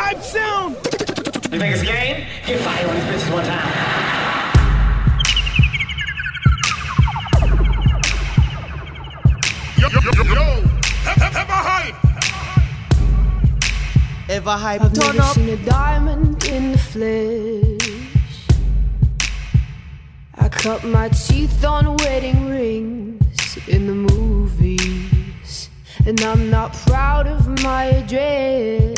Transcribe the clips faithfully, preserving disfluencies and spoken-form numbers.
hype sound. You think it's a game? Get fire on these bitches one time. Yo, yo, yo, yo. Ever hype. Ever hype. I've Turn never up. seen a diamond in the flesh. I cut my teeth on wedding rings in the movies, and I'm not proud of my address.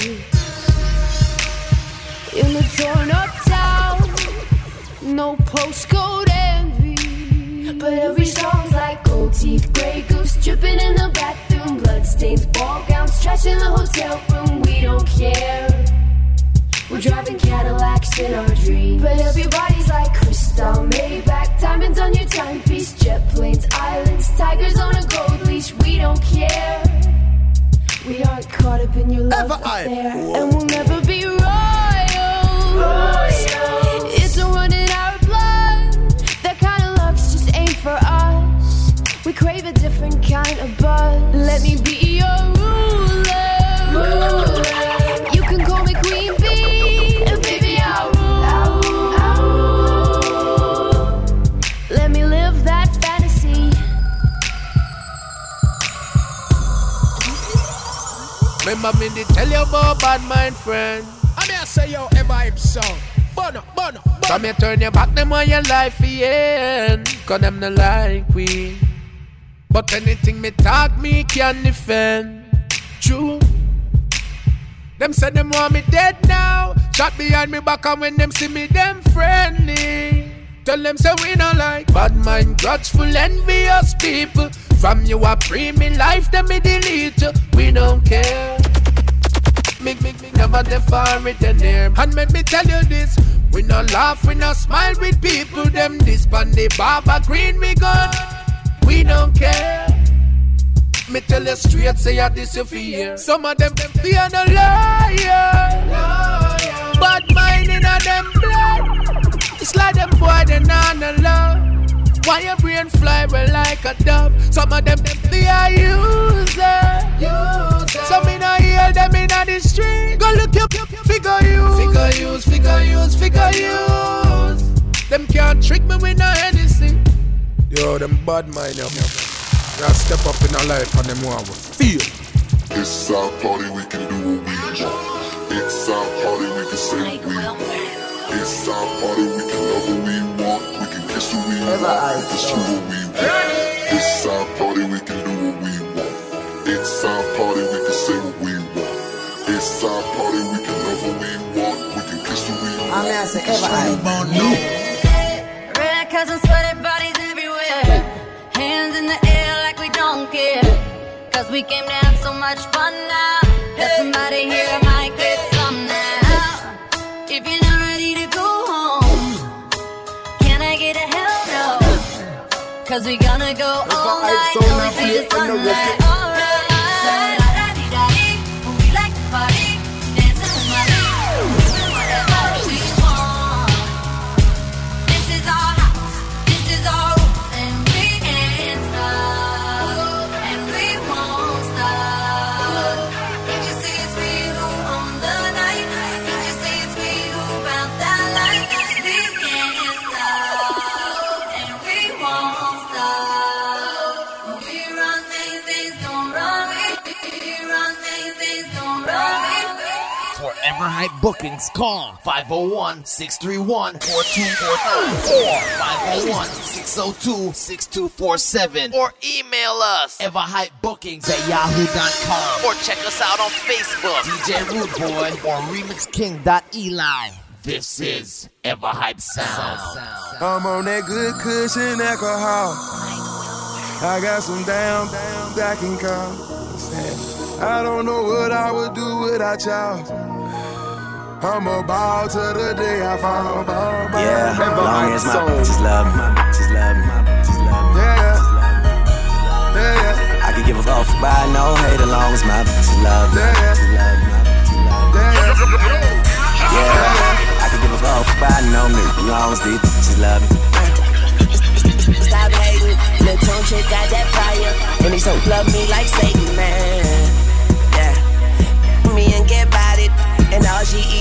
In the torn up town, no postcode envy, but every song's like gold teeth, grey goose dripping in the bathroom, bloodstains, ball gowns, trash in the hotel room. We don't care. We're driving Cadillacs in our dreams, but everybody's like crystal, Maybach, diamonds on your timepiece, jet planes, islands, tigers on a gold leash. We don't care. We aren't caught up in your love affair, and we'll never be royals. Royals. It's a run in our blood. That kind of luck's just ain't for us. We crave a different kind of buzz. Let me be your ruler. Ruler. You can call me Queen Bee, and baby I'll rule. I'll rule. Let me live that fantasy. Remember me to tell you about bad mind friend. I mean I say yo, ever hype song. Bono, bono, bono. Come here, turn your back, them on your life, yeah. Cause them not like we. But anything me talk, me can defend. True. Them say them want me dead now. Shot behind me back, and when them see me, them friendly. Tell them say we not like bad mind, grudgeful, envious people. From you a pre me life, them me delete you. We don't care. Make me, me never define it in there. And let me tell you this, we no laugh, we no smile with people. Them this pan the barber green we gun. We don't care. Me tell you straight, say I this you fear. Some of them, them they are no liar. Bad mind in a them blood. It's like them boy they not no love. Why your brain fly well like a dove? Some of them, them they are user. user. Some me not hear them in the street. Go look up, figure use, figure use, figure use, figure use. Them can't trick me with no anything. Yo, them bad mind up. Gotta step up in our life and them want to feel. It's our party, we can do what we want. It's our party, we can say what we want. It's our party, we can love what we want. We can kiss who we want, we can screw what we want. It's our party, we can do what we want. It's our party, we can say what we want. It's our party, we can love what we want. We can kiss who we want. I'm gonna say ever I Red cousins, sweaty bodies everywhere. Hands in the air like we don't care. Cause we came to have so much fun now. That somebody here might get some now. If you're not ready to go home, can I get a hell no? Cause we gonna go all night till we see the sunlight. Alright, la-da-dee-da-dee, we like to party, dancing with my league, doing whatever we want. This is our house, this is our rules, and we can't stop, and we won't stop. Can't you see it's we who own the night? Can't you see it's we who found that light? We can't stop, and we won't stop. We run things, things don't run me. We run things, things don't run me. For Ever Hype bookings, call five oh one, six three one, four two four nine or five oh one, six oh two, six two four seven or email us everhypebookings at yahoo dot com or check us out on Facebook, D J Rude Boy or remix king dot eli. This is Ever Hype Sound. I'm on that good cushion alcohol. I got some down, down, I can call. I don't know what I would do without y'all. I'm about to the day I fall. Yeah, long as my bitches love me, my bitches love me, my bitches love me. Yeah, yeah, yeah. I could give a fuck by no hate as long as my bitches love me, my bitches love me, my bitches love me. Yeah, I could give a fuck by no me as long as these bitches love me. Stop hating, little tune chick got that fire, and they so love me like Satan, man. Yeah, me and get about it, and all she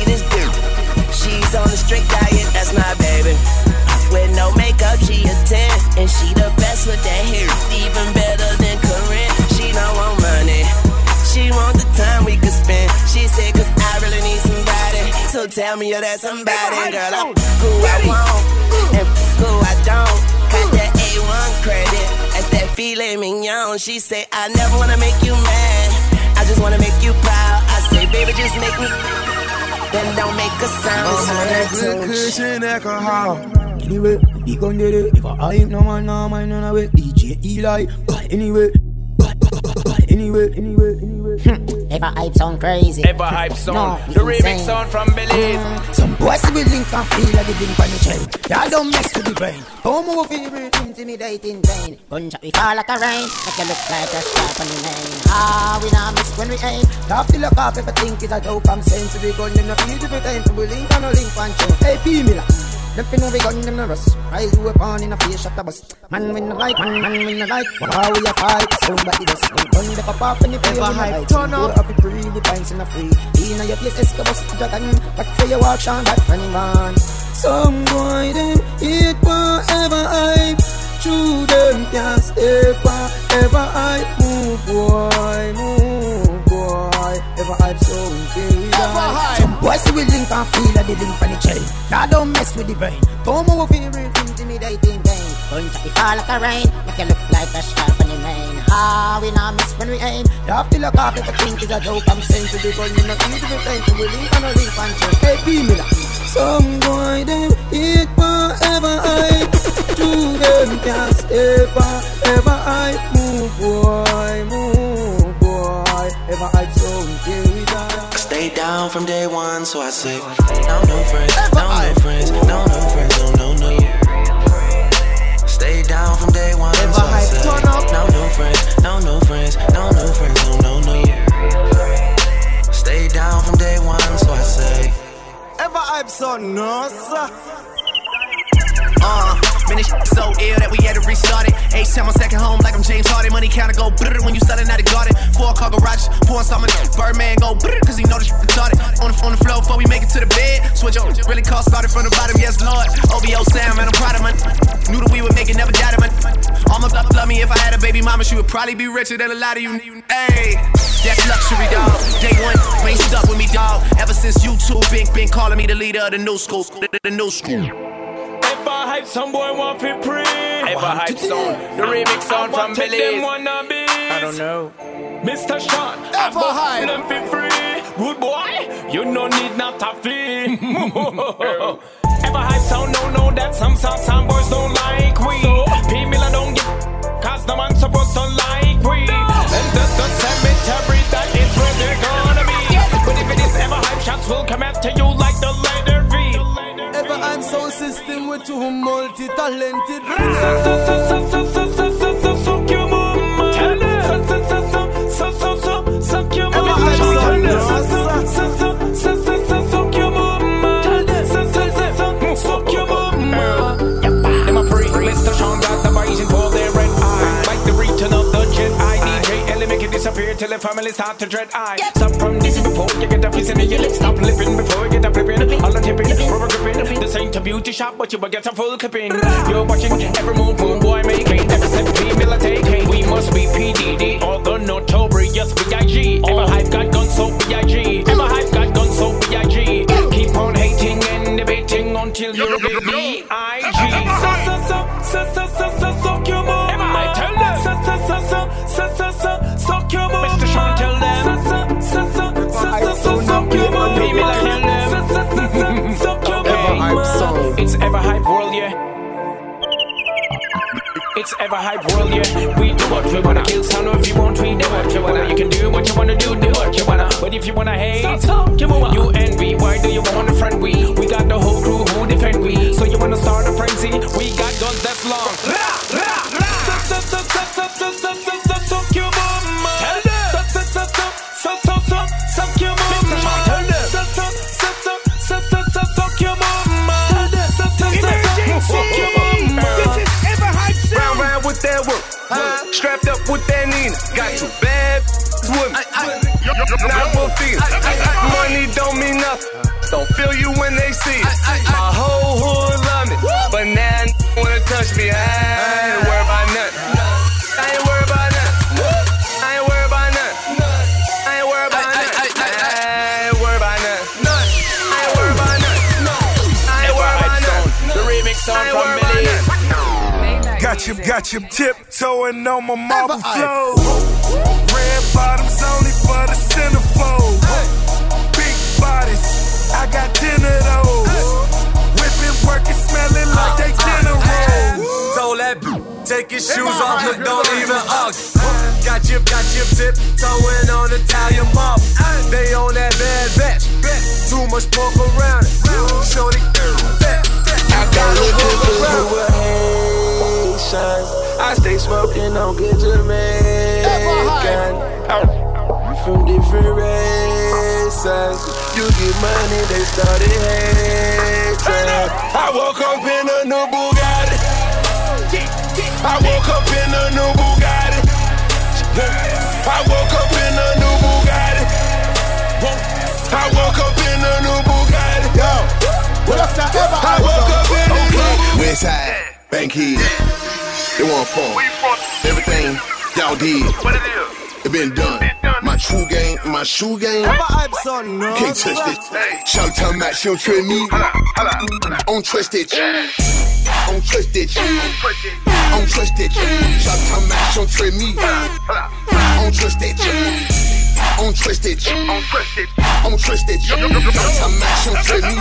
a straight diet, that's my baby. With no makeup, she a ten, and she the best with that hair, even better than Corinne. She don't want money, she want the time we could spend. She said, cause I really need somebody, so tell me you're that somebody. Girl, I'm who I want, and who I don't. Got that A one credit, at that filet mignon. She say, I never wanna make you mad, I just wanna make you proud. I say, baby, just make me, then don't make a sound. I'm on that good cushion alcohol. Anyway, we gon' get it. If I ain't no man, no man, no way. D J Eli, but anyway, but, but, but, but anyway, anyway, anyway. Ever hype sound crazy. Ever hype sound. No, the remix sound from Belize. Mm. Some boys will link and feel like the link on the chain. Y'all don't mess with the brain. Home of favorite, intimidating vain. Gunshot we fall like a rain. Make you look like a star on the name. Ah, we not miss when we aim. Y'all feel like half everything is a dope. I'm saying to be gun, them not easy for time. So we link on a link and show. Hey, P Miller. Them fin we gun them no rust. Rise you upon in a face shot the bus. Man win the like, man, man win the like. How we a fight, somebody does. Gun the pop up and the play on the light. Turn up, up it free, the pints in a free. In a your place, escabus, dragon. Back for your watch on that funny man. Some boy them eat whatever hype. True them can't stay far. Ever hype, move boy, move boy. Ever hype so very high. Some boys we link and feel like the link on the chain. Now don't mess with the brain. Don't move favorite, intimidating vain. Gunshot we fall like a rain. Make you look like a sharp on the main. Ah, we not miss when we aim. You have to look off if you think it's a joke. I'm saying to the gun, you not need to be time. So we link and a link and chain. Hey, P Miller. Some boy them eat forever hype. To them can't stay far. Ever hype, move boy, move boy. Ever hype so we die. Stay down from day one, so I say, no, no friends, no, no friends, no, no friends, no, no, no. Stay down from day one, so I say, no, no friends, no, no friends, no, no friends, no, no, no. Stay down from day one, so I say, ever hype son, no, sir. Uh, man, this shit so ill that we had to restart it. H time on second home like I'm James Harden. Money counter go brrr when you selling out the garden. Four car garages, pouring something up. Birdman go brrr cause he know this shit retarded. On the, on the floor before we make it to the bed. Switch on, really call started from the bottom, yes lord. O B O Sam, man, I'm proud of man. Knew that we would make it, never doubted man. All my love, love me if I had a baby mama, she would probably be richer than a lot of you. Hey, that's luxury, dog. Day one, man, stuck with me, dog. Ever since YouTube been, been calling me the leader of the new school. The, the, the new school. Ever hype some boy want to pre. Ever hype song. The remix sound from Belize. I don't know. Mister Sean, ever hype them for free. Good boy, you no need not a fee. Ever hype sound, no, no, that some some some boys don't like we. So, P-Miller don't get, cause no man supposed to like we. No. And the, the cemetery, that is where they're gonna be. Yeah. But if it is ever hype, shots will come after you like the letter V. Ever I'm so system with two multi-talented friends. So, so, so, so, so, so, so, so, so, so, mama. Tell them. So, so, so, so, so, so, so, so, so, mama. Tell them. So, so, so, so, so, so, so, so, so, mama. Tell them. So, so, so, so, so, so, mama. Them a free. Mister Sean got the Bayesian for their red eye. Like the return of the Jedi. D J Ellie make it disappear till the family start to dread eye. Stop from this before you get a piece in your lips. Stop lipping before you get a flipping. All the tipping, rubber gripping. This ain't a beauty shop, but you will get a full clipping. You're watching every move, move boy making. Every step P-Miller taking. We must be P D D or the notorious B I G. Ever hype got guns, so B I G. Ever hype got guns, so B I G. Keep on hating and debating until you're the B I G. So, so, so, so, so, so, so, so, your mama. Ever hype, tell them. So, so, so, so, so, so, so, so, your mama. Mister Sean, tell them. So, so, so, so, so, so, so, your mama. P-Miller, tell them. So, so, so, so, so, your mama. It's ever hype world, yeah. It's ever hype world, yeah. We do what we wanna. Kill sound if you want, we do what you wanna. You can do what you wanna do, do what you wanna. But if you wanna hate, you envy. Why do you want a friend? We we got the whole crew who defend we. So you wanna start a frenzy? We got guns that's long. Ra ra ra. So so so so so so so so so your mama. Tell them. So so so so so so so so your mama. Tell them. So so so so so so so so your mama. So so so so your mama. This is ever hype. Round round with that work, uh, strapped up with that Nina. Got you bad with me. Not for feeling. Money don't mean nothing. So gon' feel you when they see it. My whole hood love me, but now n- wanna touch me. I ain't worried about nothing. I ain't worried about nothing. I ain't worried about nothing. I ain't worried about nothing. I ain't worried about nothing. I ain't worried about nothing. I ain't worried about nothing. The remix song from Millie. Got you, got you tiptoeing on my marble floor. Red bottoms only for the centerfold. Big bodies, I got ten of those. Whipping, working, smelling like they dinner rolls. Told that b- take your shoes off, look, don't even argue. Got you, got you tiptoeing on Italian marble. They on that bad batch, too much pork around it. Shorty, that, I got a pork around it. I stay smoking on good Jamaican. From different races, you get money, they started hating. I woke up in a new Bugatti. I woke up in a new Bugatti. I woke up in a new Bugatti. I woke up in a new Bugatti. Yo, what's that ever? I woke up in a new Westside, Bankhead. They want phone. Everything y'all did, it been done. My true game, my shoe game. Can't touch this. Shout tell Matt, she don't trust me. Don't trust it. Don't trust it. Don't trust it. Shout tell Matt, she don't trust me. Don't trust it. Don't trust it. Don't trust it. Shout tell Matt, she don't trust me.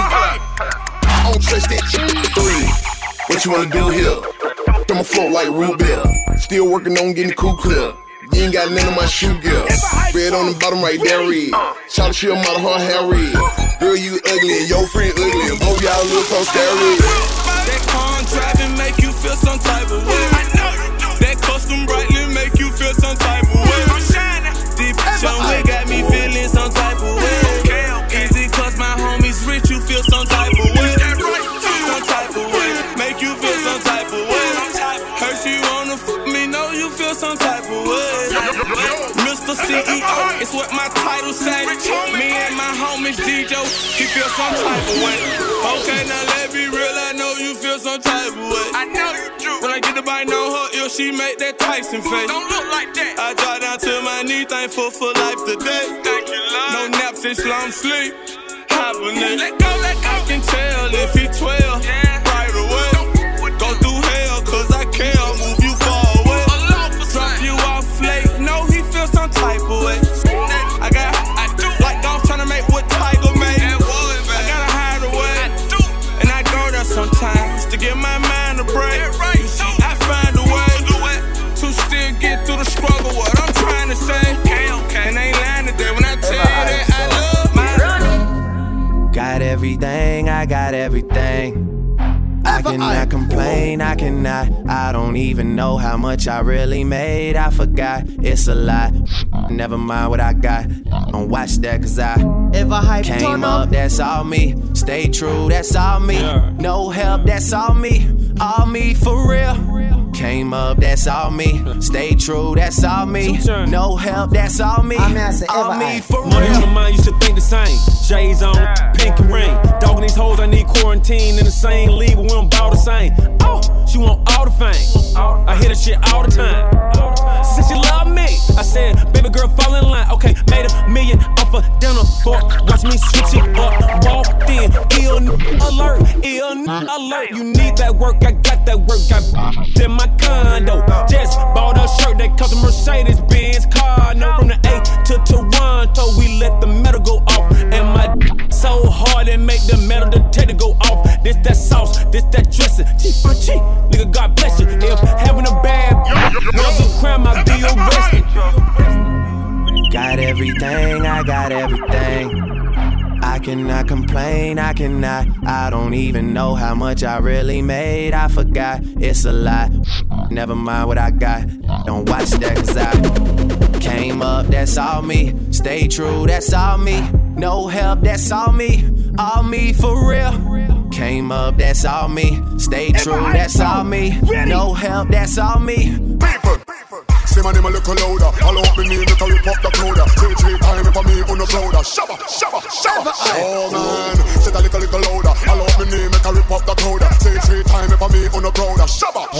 Don't trust it. Three. What you wanna do here? I'ma float like root beer. Still working on getting the cool clear. You ain't got none of my shoe gear. Red on the bottom right there, red. Shout she a model, her hair red. Girl, you ugly and your friend ugly. And both y'all look on steroids. That car driving make you feel some type of way. That custom brightly make you feel some type of way. Deep John Wick got me feeling some type of way. Is it cause my homies rich, you feel some type of way? Some type of way. Make you feel some type of way. Hershey wanna fuck me, know you feel some type of way. Mister C E O, it's what my title say. Me and my homies D J, he feel some type of way. Okay, now let me real, I know you feel some type of way. I know you do. When I get the bite on her ear, she make that Tyson face. Don't look like that. I drop down to my knee, thankful for life today. Thank you, Lord. No naps and slum sleep. Hibernate. Let go, let go. I can tell if he twelve. Yeah. Right away. Go through hell, cause I care. Move you far away. Drop you off late. No, he feels some type of way. I got, I do. Like golf trying to make what Tiger made. I gotta hide away. And I go there sometimes to give my mind a break. You see, I find a way to still get through the struggle. What I'm trying to say. And I ain't lying today when I tell you that I love my. Got everything, I got everything. I cannot complain, I cannot. I don't even know how much I really made. I forgot, it's a lot. Never mind what I got. Don't watch that cause I came up, that's all me. Stay true, that's all me. No help, that's all me. All me for real. Came up, that's all me. Stay true, that's all me. No help, that's all me. All me for real. Money on my mind, you should think the same. Shades on, pink and ring. Dogging these hoes, I need quarantine in the same league, but we don't bow the same. Oh, she want all the fame. I hear the shit all the time. She said she love me. I said, baby girl, fall in line. Okay, made a million off of dinner for watch me switch it up. Walked in, ill alert, ill alert. You need that work, I got that work. Got in my condo. Just bought a shirt that comes a Mercedes Benz car. No, from the A to Toronto, we let the metal go off. And my so hard and make the metal detector go off. This that sauce, this that dressing. Cheap for cheap, nigga, God bless you. If having a bad was a crime, I'd be arrested. Got everything, I got everything. I cannot complain, I cannot. I don't even know how much I really made. I forgot, it's a lot. Never mind what I got. Don't watch that cause I came up, that's all me. Stay true, that's all me. No help, that's all me. All me for real. Came up, that's all me. Stay true, that's all me. No help, that's all me. People, say my name a little louder. All up in me, little rip up the crowd. Three, three time for me on the crowd. Shabba, shabba, shabba. Oh man, said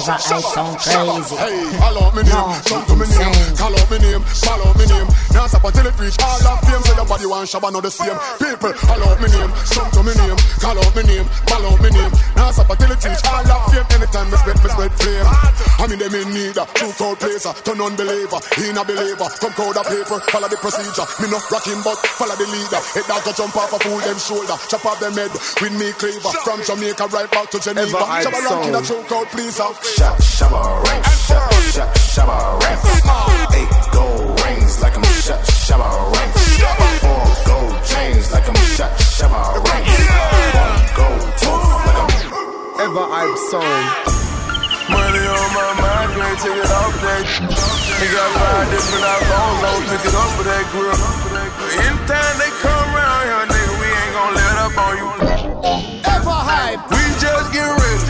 Ever I sound crazy. Hey, call out me name, come to me name, call out me name, call out me name. Now stop until it reach all that fame. So your body want shabba know the same. People, call out me name, come to me name, call out me name, call out me name. Now stop until it reach all that fame. Anytime me spread, me spread flame. I mean them in need, true crowd placer, turn unbeliever, he not believer. Come crowd a paper, follow the procedure. Me no rocking but follow the leader. It dog to jump off a fool them shoulder, chop off them head with me cleaver. From Jamaica right back to Geneva. Shabba rocking a true crowd pleaser. Shabba shabba rank, shabba shabba shabba rank. Eight gold rings like I'm shot shabba rank. Four gold chains like I'm shot shabba rank. One gold tooth like I'm Ever Hype Sound. Money on my mind, can't take it off that. They got five different iPhones, don't pick it up for that grill. Anytime they come around here, nigga, we ain't gon' let up on you. Ever Hype. We just get ready.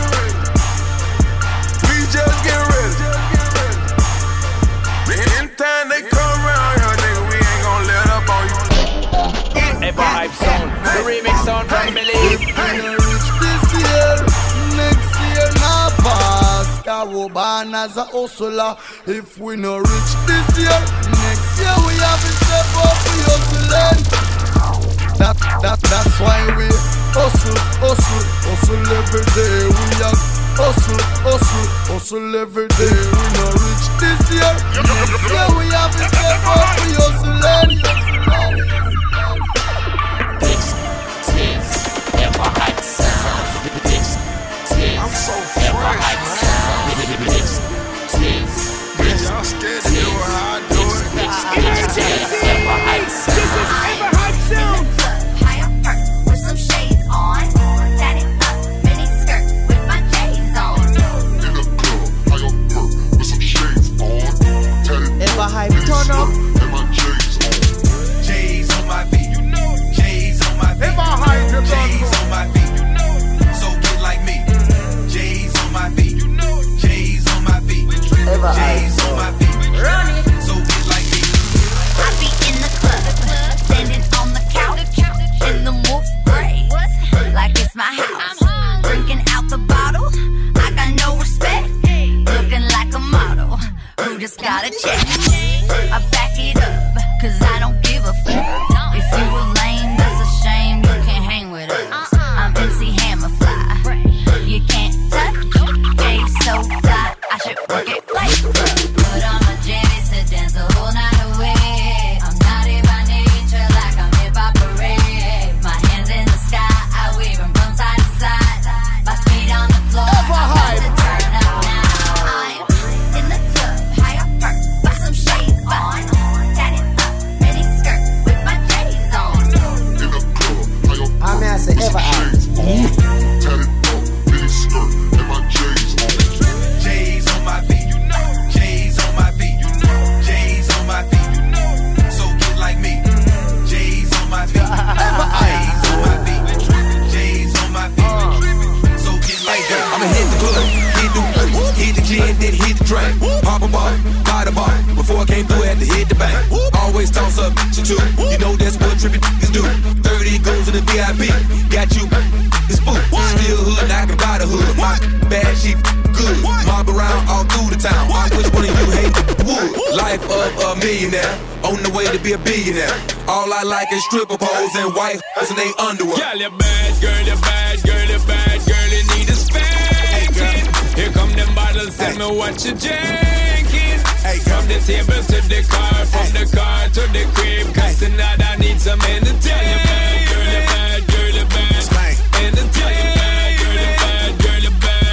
We just get ready. Anytime they come around here, nigga, we ain't gon' let up on you. Ever Hype Sound, the remix sound from Believe. This year, next year, nah pass. Caroban as a hustler. If we no reach this year, next year we have to step up for hustling. That, that, that's why we hustle, hustle, hustle every day. We have hustle, hustle, hustle every day. We no reach this year, next year we have to step up for hustling. This is Ever Hype Sound. This is I'm so Ever Hype Sound. This is y'all scared to do how I do it. This is Ever Hype Sound. This is Ever Hype Sound. High up perk with some shades on. Tatted up, mini skirt with my J's on. In the club, high up perk with some shades on. Tatted Ever up, Hype mini turn up. skirt and my J's on. J's on my feet, you know. J's on my feet. Ever Hype. J's on my feet, you know. So get like me. J's on my feet, you know. J's on my feet. Ever J's on my feet. So get like me. I be in the club, standing on the couch, in the wolf gray, like it's my house. Drinking out the bottle, I got no respect. Looking like a model, who just got a check. I back it up, cause I don't give a fuck. If you were lame, that's a shame, you can't hang with us. I'm M C Hammer Fly, you can't touch. Jay so fly, I should work at Flight Club. Put on my jammies to dance the whole night away. I'm naughty by nature, like I'm hip-hop parade. My hands in the sky, I wave them from side to side. My feet on the floor, I'm about to turn up now. I'm in the club, high up perk, with some shades on. Tatted up, mini skirt with my J's on. In the club, high up I mean, I say with Ever some Hype. shades on. Tatted up, mini skirt and my J's on. J's on my feet, you know. J's on my feet, you know. J's on my feet, you know. So get like me. J's on my feet. J's on my feet. J's on my feet. So get like me. I'ma hit the club, hit the hit the gin, then hit the drink. Pop a bar, buy the bar. Before I came through, had to hit the bank. Always toss up to two. You know that's what trippin' niggas do. thirty goes in the V I P. Got you, it's boo. Still hood, I can buy the hood. My bad, she good. Mob around all through the town. I wish one of you hate the wood. Life of a millionaire, on the way to be a billionaire. All I like is stripper poles and white hoes and they underwear. Girl, you bad, girl, you bad, girl, you bad, girl, you need a spanking. Here come them bottles, tell me what you drinking. From the table to the car, from the car to the crib. Cause tonight I need some entertainment. Girl, you bad, girl, you bad, entertainment. Girl, you bad, girl, you bad,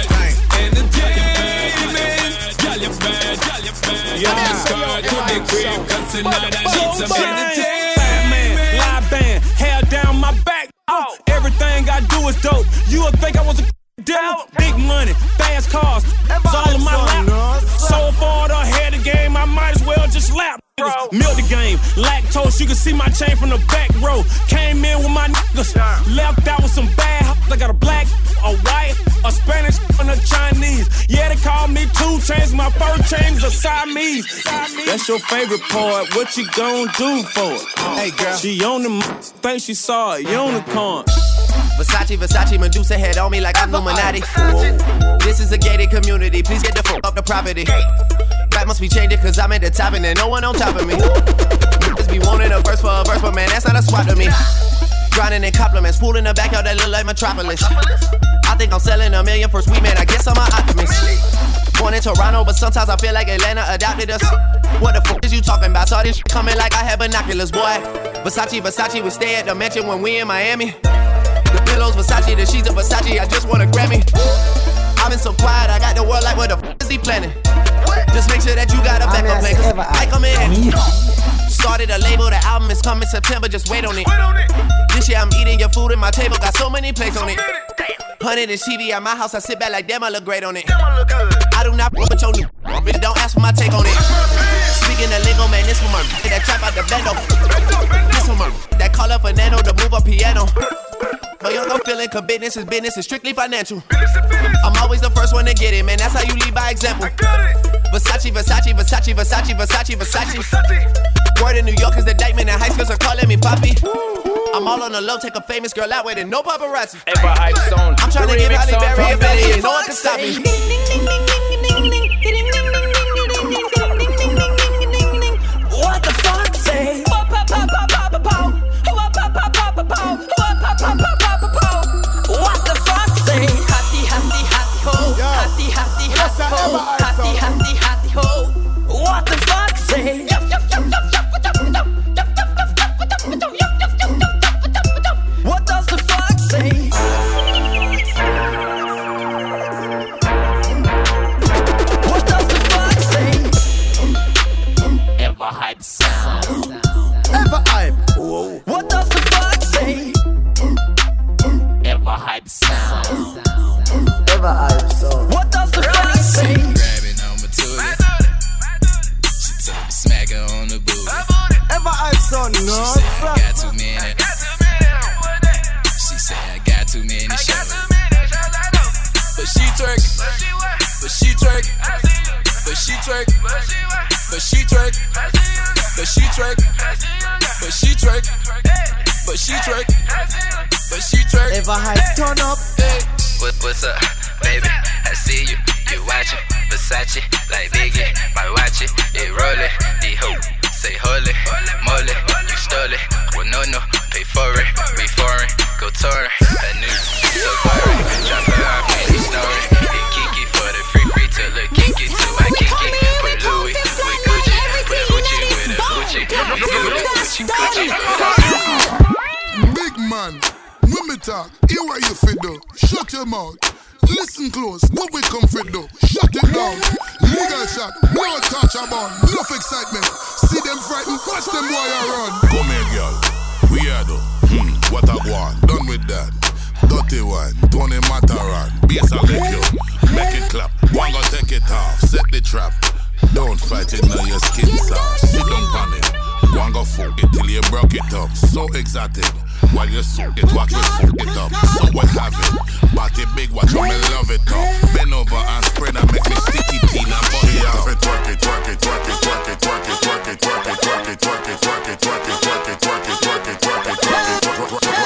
entertainment. Girl, you bad, girl, you bad. From the car to the crib. Cause tonight I need some entertainment. Batman, live band, hair down my back. Oh, everything I do is dope. You would think I was a dealer. Big money, fast cars, it's all in my lap. So far ahead of the game, I might as well just lap. Niggas milk the game, lactose, you can see my chain from the back row. Came in with my niggas, left out with some bad hoes. I got a black, a white, a Spanish, and a Chinese. Yeah, they call me two chains, my first chain is a Siamese. That's your favorite part, what you gon' do for it? Hey girl, she on the m- think she saw a unicorn. Versace, Versace, Medusa head on me like I'm Illuminati. This is a gated community, please get the fuck off the property. That must be changing cause I'm at the top and there's no one on top of me. Just be wanting a verse for a verse, but man, that's not a swap to me. Grinding in compliments, pool in the backyard that look like Metropolis. I think I'm selling a million for sweet man, I guess I'm an optimist. Born in Toronto, but sometimes I feel like Atlanta adopted us. What the fuck is you talking about? Saw this shit coming like I had binoculars, boy. Versace, Versace, we stay at the mansion when we in Miami. The pillows, Versace, the sheets of Versace, I just want a Grammy. I've been so quiet, I got the world like what the fuck is he planning? Just make sure that you got a backup plan. I come in. Started a label, the album is coming September, just wait on it. This year I'm eating your food at my table, got so many plates on it. Hundred and T V at my house, I sit back like damn, I look great on it. I do not fuck with your new, but don't ask for my take on it. Speaking of lingo, man, this one my that trap out the bando. This one my that call up Fernando to move a piano. No, you no feeling, cause business is business, it's strictly financial. I'm always the first one to get it, man, that's how you lead by example. Versace, Versace, Versace, Versace, Versace, Versace. Word in New York is the indictment and high schools are calling me Poppy. I'm all on the low, take a famous girl out with it, no paparazzi. Ever Hype Zone. I'm trying to get Halle Berry a belly, no one can stop me. What the fuck say? What the fuck say? Hattie, hattie, hattie ho. Hattie, hattie, hattie ho. Hattie, hattie, hattie ho. What the fuck say? What does the fuck say? What does the fuck say? Ever Hype sound. Ever Hype. Whoa. What does the fuck say? Ever Hype sound. Ever Hype sound. What does the fuck say? Grabbing on my tootie. She told me smack her on the booty. Ever Hype sound, no. She said I got too many. She said I got too many shows. But she twerking. But she twerking. But she twerking. But she twerking. But she twerking. But she twerking. But she twerking. But she twerking. Ever Hype turn up. Hey. What, what's up, baby? I see you. You watching Versace like Biggie. My watch it, it rollin'. The hoe say holy, moly. You stole it. Well, no, no, pay for it. We foreign, go touring. I knew so boring. Drop her off, man, he snoring. Hit Kiki for the free free to look Kiki to my Kiki. Put Louis with Gucci, with Gucci, with a Gucci. Gucci, Gucci, Gucci. Big man, when me talk, hear what you fit do. Shut your mouth. Listen close, what we come fit do. Shut it down. Legal shot, no touch about. Enough excitement. See them frightened, watch them boy run. Come here, girl. We are though. Hmm, what I want. Done with that. Dirty one, Tony Mataran. Bass I lick you. Make it clap. One go take it off. Set the trap. Don't fight it now, your skin soft. Sit down panic. One go fuck it till you broke it up. So exotic. While you suck it, watch me fuck it up. So what have it? Body big, watch me love it up. Bend over and spread and make me sticky teen and bust it up. Twerk it, twerk it, twerk it, twerk it, twerk it, twerk it, twerk it, twerk it, twerk it, twerk it, twerk it, twerk it, twerk it, twerk it, twerk it, twerk it, twerk it,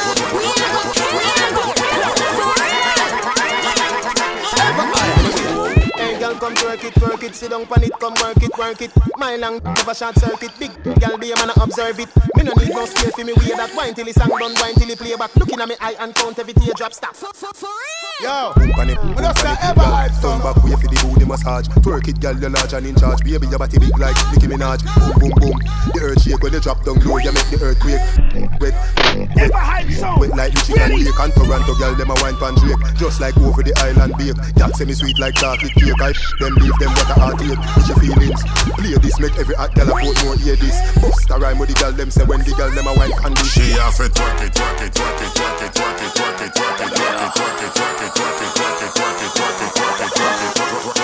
come twerk it, twerk it, sit down pan it, come work it, work it. My long never short circuit, big girl be a man observe it. Me no need no space for me wear that wine till the song done, wine till the play back. Looking at me eye and count every teardrop stop. For, for, for real? Yo, boom pan it, boom pan it, turn back way for the booty massage. Twerk it, girl, you're large and in charge. Baby, your body big like Nicki Minaj. Boom, boom, boom. The earth shake when you drop down low, you make the earthquake. Wet, wet, wet like Michigan Lake and Toronto, girl, them a wine pan Drake. Just like over the island bake. That semi sweet like chocolate cake. I them leave them what a heartache. With your feelings. Play this, make every hot girl a put more hear this. Bust a rhyme with the girl, them say when the girl them a wine can do. She have it, twerk it, twerk it, twerk it, twerk it, twerk it, twerk it, twerk it, twerk it, twerk it, twerk it, twerk it, twerk it, twerk it, twerk it, twerk it, twerk it, twerk it.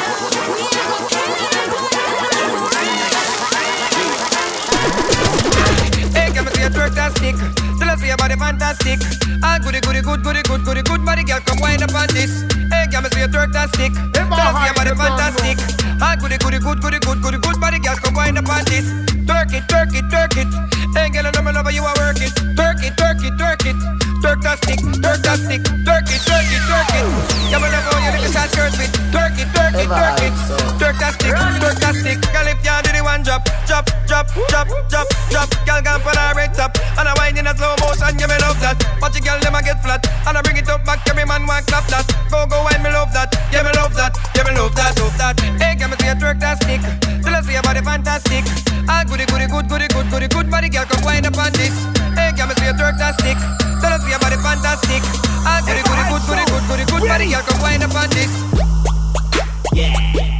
Hey, come and see a twerk that stick. Tell us see your body fantastic. Ah, goody, goody, good, goody, good, goody, good body, girl, come wind up on this. Hey, come and see a twerk that stick. Tell us see your body fantastic. Ah, goody, goody, good, goody, good, goody, good body, girl, come wind up on this. Twerk it, twerk it, twerk it. Hey, girl, I know my lover, you are work it. Twerk it, twerk it, twerk it. Twerk that stick, twerk that stick, twerk it, twerk it, twerk it. Yeah, me love how you little short skirt with. Twerk it, twerk it, twerk it. Twerk that stick, twerk that stick. Girl, if you do the one drop, drop, drop, drop, drop, drop. Girl, gone for the red top, and I wind in a slow motion. Yeah, me love that. Watch a girl, them a get flat, and I bring it up back. Every man want clap that. Go, go, wine, me love that. Yeah, me love that. Yeah, me love that, love that. Hey, girl, me see you twerk that stick. Till I see your body fantastic. Ah, goody, goody, good, goody, good, goody, good body, girl, come wind up on this. Hey, girl, me see you twerk that stick. Till I see your body fantastic. Ah, goody, goody, good, goody, good, goody, good body, girl, come wind up on this. Yeah.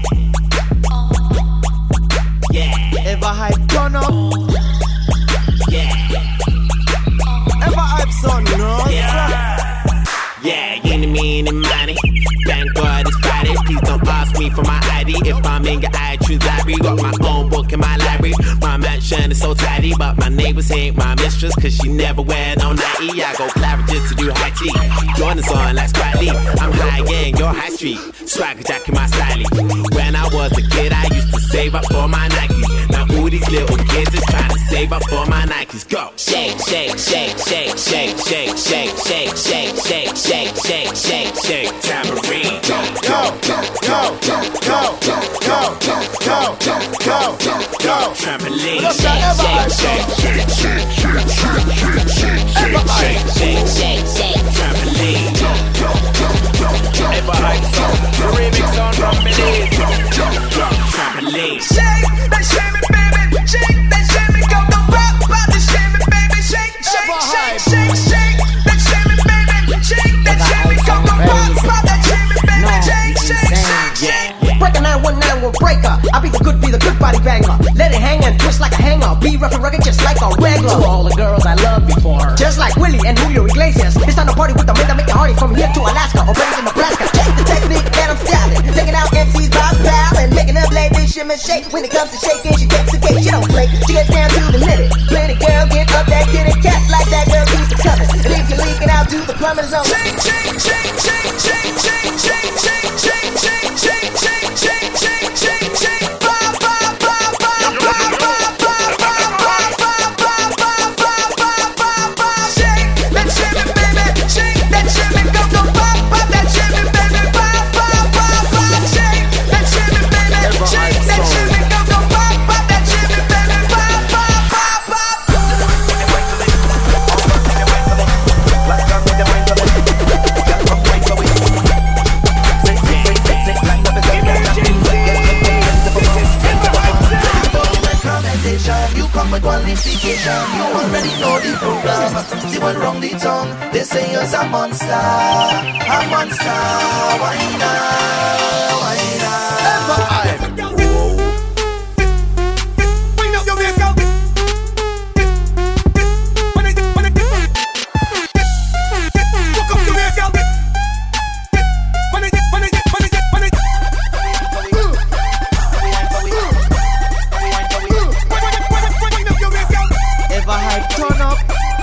Yeah. Ever hype turn up? Yeah. Ever hype son, no? Yeah. Yeah, any, meany, money. Thank God it's Friday. Please don't ask me for my I D. If I'm in your iTunes library, got my own book in my library. My mansion is so tidy, but my neighbors ain't my mistress, cause she never wear no nightie. I go Claridge's to do high tea. Jordan's on like Spike Lee. I'm high gang, you're high street. Swagger jack in my style. When I was a kid, I used to save up for my Nikes. Now all these little kids is trying to save up for my Nikes. Go! Shake, shake, shake, shake, shake, shake, shake, shake, shake, shake, shake, shake, shake, shake, tambourine. Go, go, go, go, go, go, go, go, go, go, go, go, go. Trampoline. Shake, shake, shake, shake, shake, shake, shake, shake, shake, shake, shake, shake, trampoline. Go, go, go, go, go. Ever hype song, the remix on from Belize. Go, go, go, trampoline. Shake that shimmy, baby. Shake that shimmy, go, go, pop, pop the shimmy, baby. Shake, shake, shake, shake, shake that shimmy, baby. Shake that shimmy, go, go, pop, pop that shimmy, baby. Shake, shake, shake, shake. Break a nine one nine will break her. I be the good, be the good body banger. Let it hang and twist like a hanger. Be rough and rugged just like a regular. To all the girls I loved before, just like Willie and Julio Iglesias. It's time to party with the men that make it hardy from here to Alaska or Belize in Nebraska. Take the technique and I'm styling. Taking out M Cs by pal and making up ladies shimmy shake. When it comes to shaking, she takes a cake. She don't play. She gets down to the minute. Play the girl, get up that kitty cat like that girl keeps it coming. And if you're leaking out to the plumbing zone. Shake, shake, shake, shake, shake, shake, shake, shake, shake, shake, shake, shake, shake, shake, shake, shake. Ba ba ba ba ba ba ba ba ba ba ba ba ba ba ba. Shake that shimmy, baby. Shake that shimmy, go go pop pop that shimmy, baby. Ba ba ba ba. Shake that shimmy, baby. Shake that shimmy, go go pop pop that shimmy, baby. Ba ba ba ba. You come with qualification. You already know the program. See what wrong the tongue. They say you're a monster. A monster. Why now? Why now? Ever I. Bring up your waist, girl. Hook up your waist, girl. Ever hype turn up?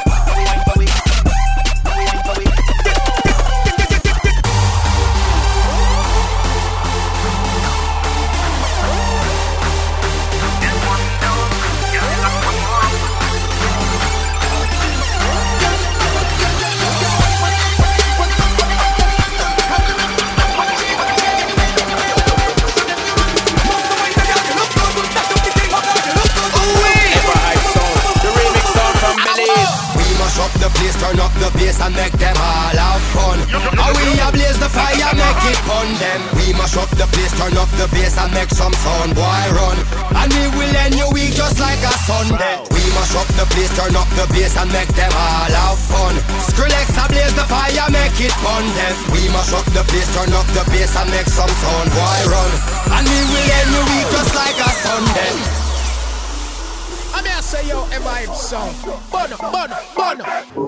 Up the place, turn up the bass and make them all have fun. How we a blaze the fire, make it fun them. We mash up the place, turn up the bass and make some sound, boy run. And we will end your week just like a Sunday. We mash up the place, turn up the bass and make them all have fun. Skrillex a blaze the fire, make it fun them. We mash up the place, turn up the bass and make some sound, boy run. And we will end your week just like a Sunday. I mean I say yo, am I himself? Bono, bono, bono.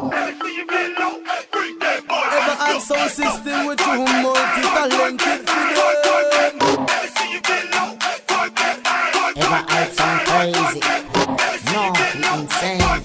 Ever I'm so system with two multi-talented figures. Ever I sound crazy? No, we insane.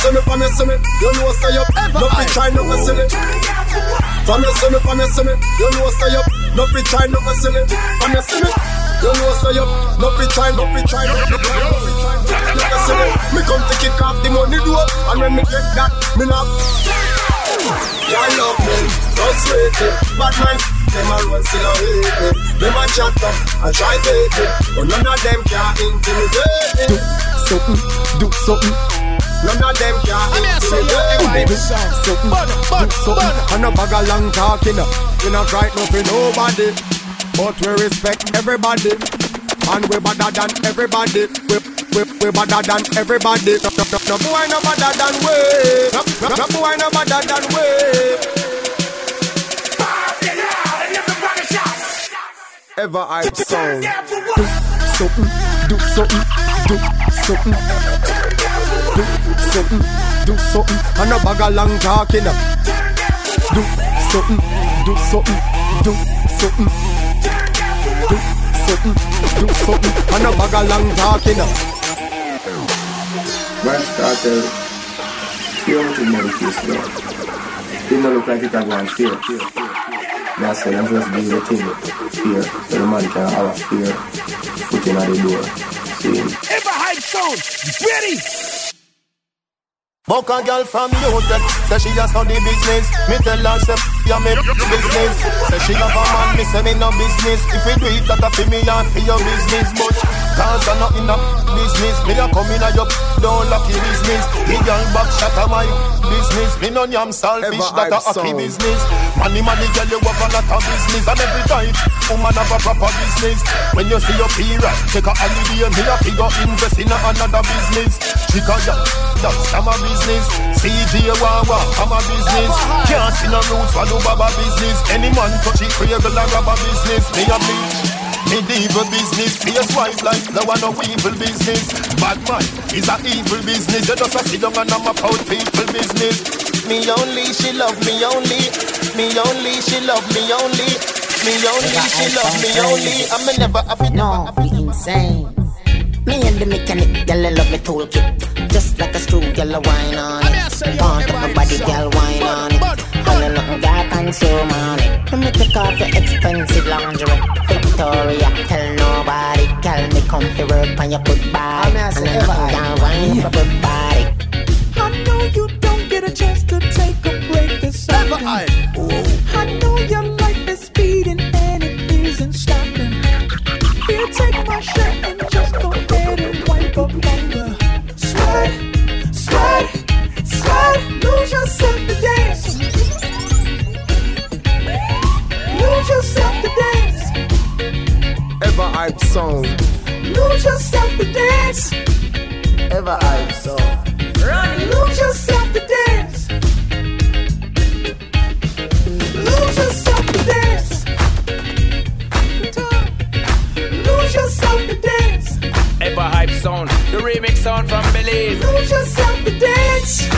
see me, from you see me, you know say you no fit try no me silly. From you see me, from you see me, you know say you no fit try no me silly. From you see me, you know say you no fit try, no fit try, no fit try, no fit try. Like I say, me come to kick off the money door, and when me get that, me not. Y'all love me, don't sweet it, bad man. Them a run still a hate me. Them a chat up and try to hate me, but none of them can intimidate me. Do something, do something. None of them can intimidate me. Do something, do something. And a bag of long talking. We not right now for nobody, but we respect everybody, and we better than everybody. We we we better than everybody. No, no, no, no boy no better than we. No, no, no boy no better than we. Ever hype song. Do something, do something, do something, do something, do something. And a bag of long talking. Do something, do something, do something, do something, do something. And a bag of long talking. Man started. You don't think money kiss though. It don't look like it can go on fear. That's why I'm just doing the thing. Fear. So the man can have a fear. Foot in the door. See him. Ever hype sound. Ready. Buck a girl from Newton, say she a study business. Me tell her say ya make business. Say she have a man, me say me no business. If we do it, that a fi me and fi your business. But cause I not in a business. Me a come in a your don't lucky business. Me girl back shot a my business. Me no yam selfish, that a happy business. Money money girl you have a lot of business. And every time woman have a proper business. When you see your period, take a holiday. Me a fi go invest in a another business. Chica girl, that's a business. C J Wawa, I'm a business. Can't see no roots for no baba business. Any man touch it, create a rubber business. Me a bleach, medieval business. Face wife like flower, no evil business. Bad man is a evil business. You just a sit down and I'm a proud people business. Me only, she love me only. Me only, she love me only. Me only, she love me only. I'm never have it. No, we insane. Me and the mechanic, girl, I love me toolkit. Just like a screw, girl, a wine on it. Part of my body, girl, wine on it. All a nothing, girl, consume on it. Let me take off your expensive lingerie. Victoria, tell nobody. Girl, me come to work on your good body. And I nothing, girl, wine for good body. I know you don't get a chance to take a break this summer. I know your life is speeding and it isn't stopping. Here, take my shirt and just go ahead and wipe up on the sweat, sweat, sweat. Lose yourself to dance. Lose yourself to dance. Ever hype song. Lose yourself to dance. Ever hype song. Run. Lose yourself to dance. Lose yourself to dance. Lose yourself to dance. Ever hype sound, the remix sound from Belize. Lose yourself to dance.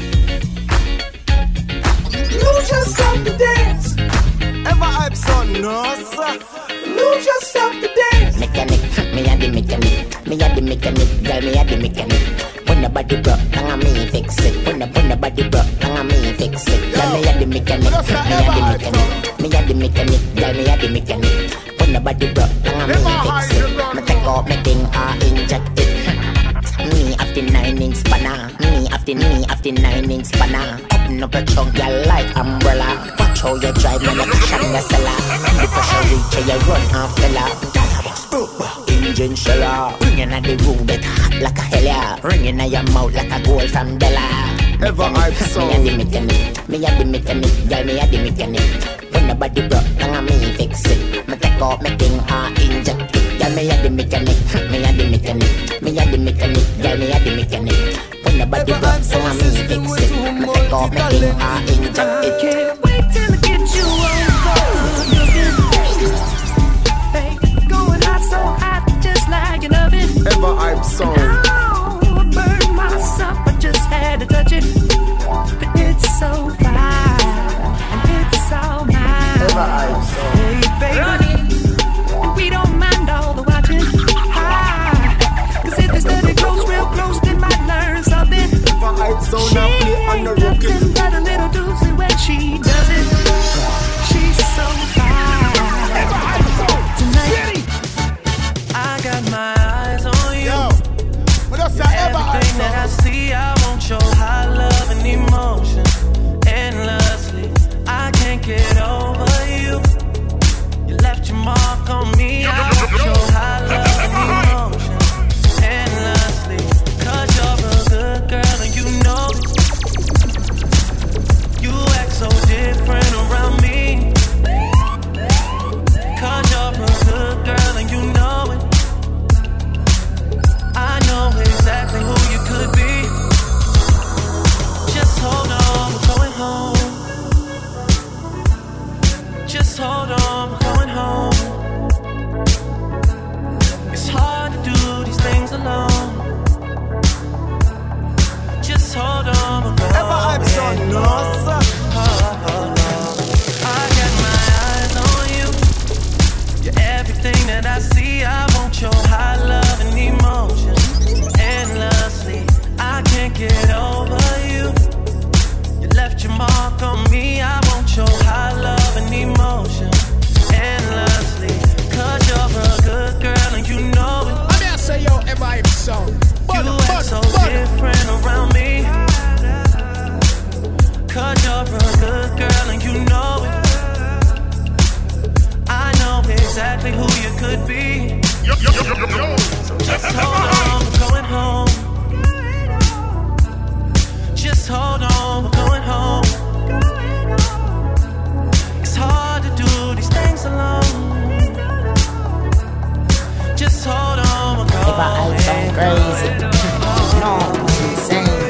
Lose yourself to dance. Ever hype sound, no sir. Lose yourself to dance. Mechanic, me a the mechanic. Me a the mechanic, girl, me a the mechanic. When the body broke, now me fix it. When the when the body broke, now me fix it. Girl, me a the mechanic, me a the mechanic. Me a the mechanic, girl, me a the mechanic. When the body broke, now me fix it. Me take out me thing, I inject it. Me have the nine inch spanner. Me have the me have the nine inch spanner. Open up a trunk, girl, like umbrella. Watch how you drive, man, like a shot in the cellar. The pressure reach, you run and fella. Engine sheller, ringing at the room, it hot like a hella. Ringing at your mouth like a gold from Della. Ever hype song. Me a the mechanic, me a the mechanic, girl, me a the mechanic. When the body broke, now me fix it. Me take out me thing, I inject it. Girl, me a the mechanic, me a the mechanic, me a the mechanic, girl, me a the mechanic. When the body broke, now me fix it. Me take out me thing, I inject it. Can't wait till I get you over. Hey, going hot so hot, just like an oven. Ever hype song. Oh, burn myself, I just had to touch it. But it's so fine, and it's so mine. Ever hype song. Hey, baby, we don't mind all the watching. Ah, cause if they study close, real close, they might learn something. Ever hype sound and play on the rookie. She's got a little doozy when she does it. She's so fine. Tonight, I got my eyes on you. Yo, what else I ever Everything that I see, I won't show high love and emotion endlessly. I can't get over you. You left your mark on me. I won't show high love and emotion endlessly. Cause you're a good girl and you know it. You act so different around me. Cause you're a good girl and you know it. I know exactly who you could be. Just hold on, we're going home. Just hold on, we're going home. It's hard to do these things alone. Just hold on, we're going home. I got my eyes on you. You're everything that I see. I want your high love and emotion endlessly. I can't get over you. You left your mark on me. I want your high love and emotion endlessly. Cause you're a good girl and you know it. I mean I say yo, ever hype song. You act so different around me. Cause you're a good girl and you know it. I know exactly who you could be. Yo, yo, yo, yo, yo. So just hold on, we're going home. Just hold on, we're going home. It's hard to do these things alone. Just hold on, we're going home. If I act so crazy, no, it's insane.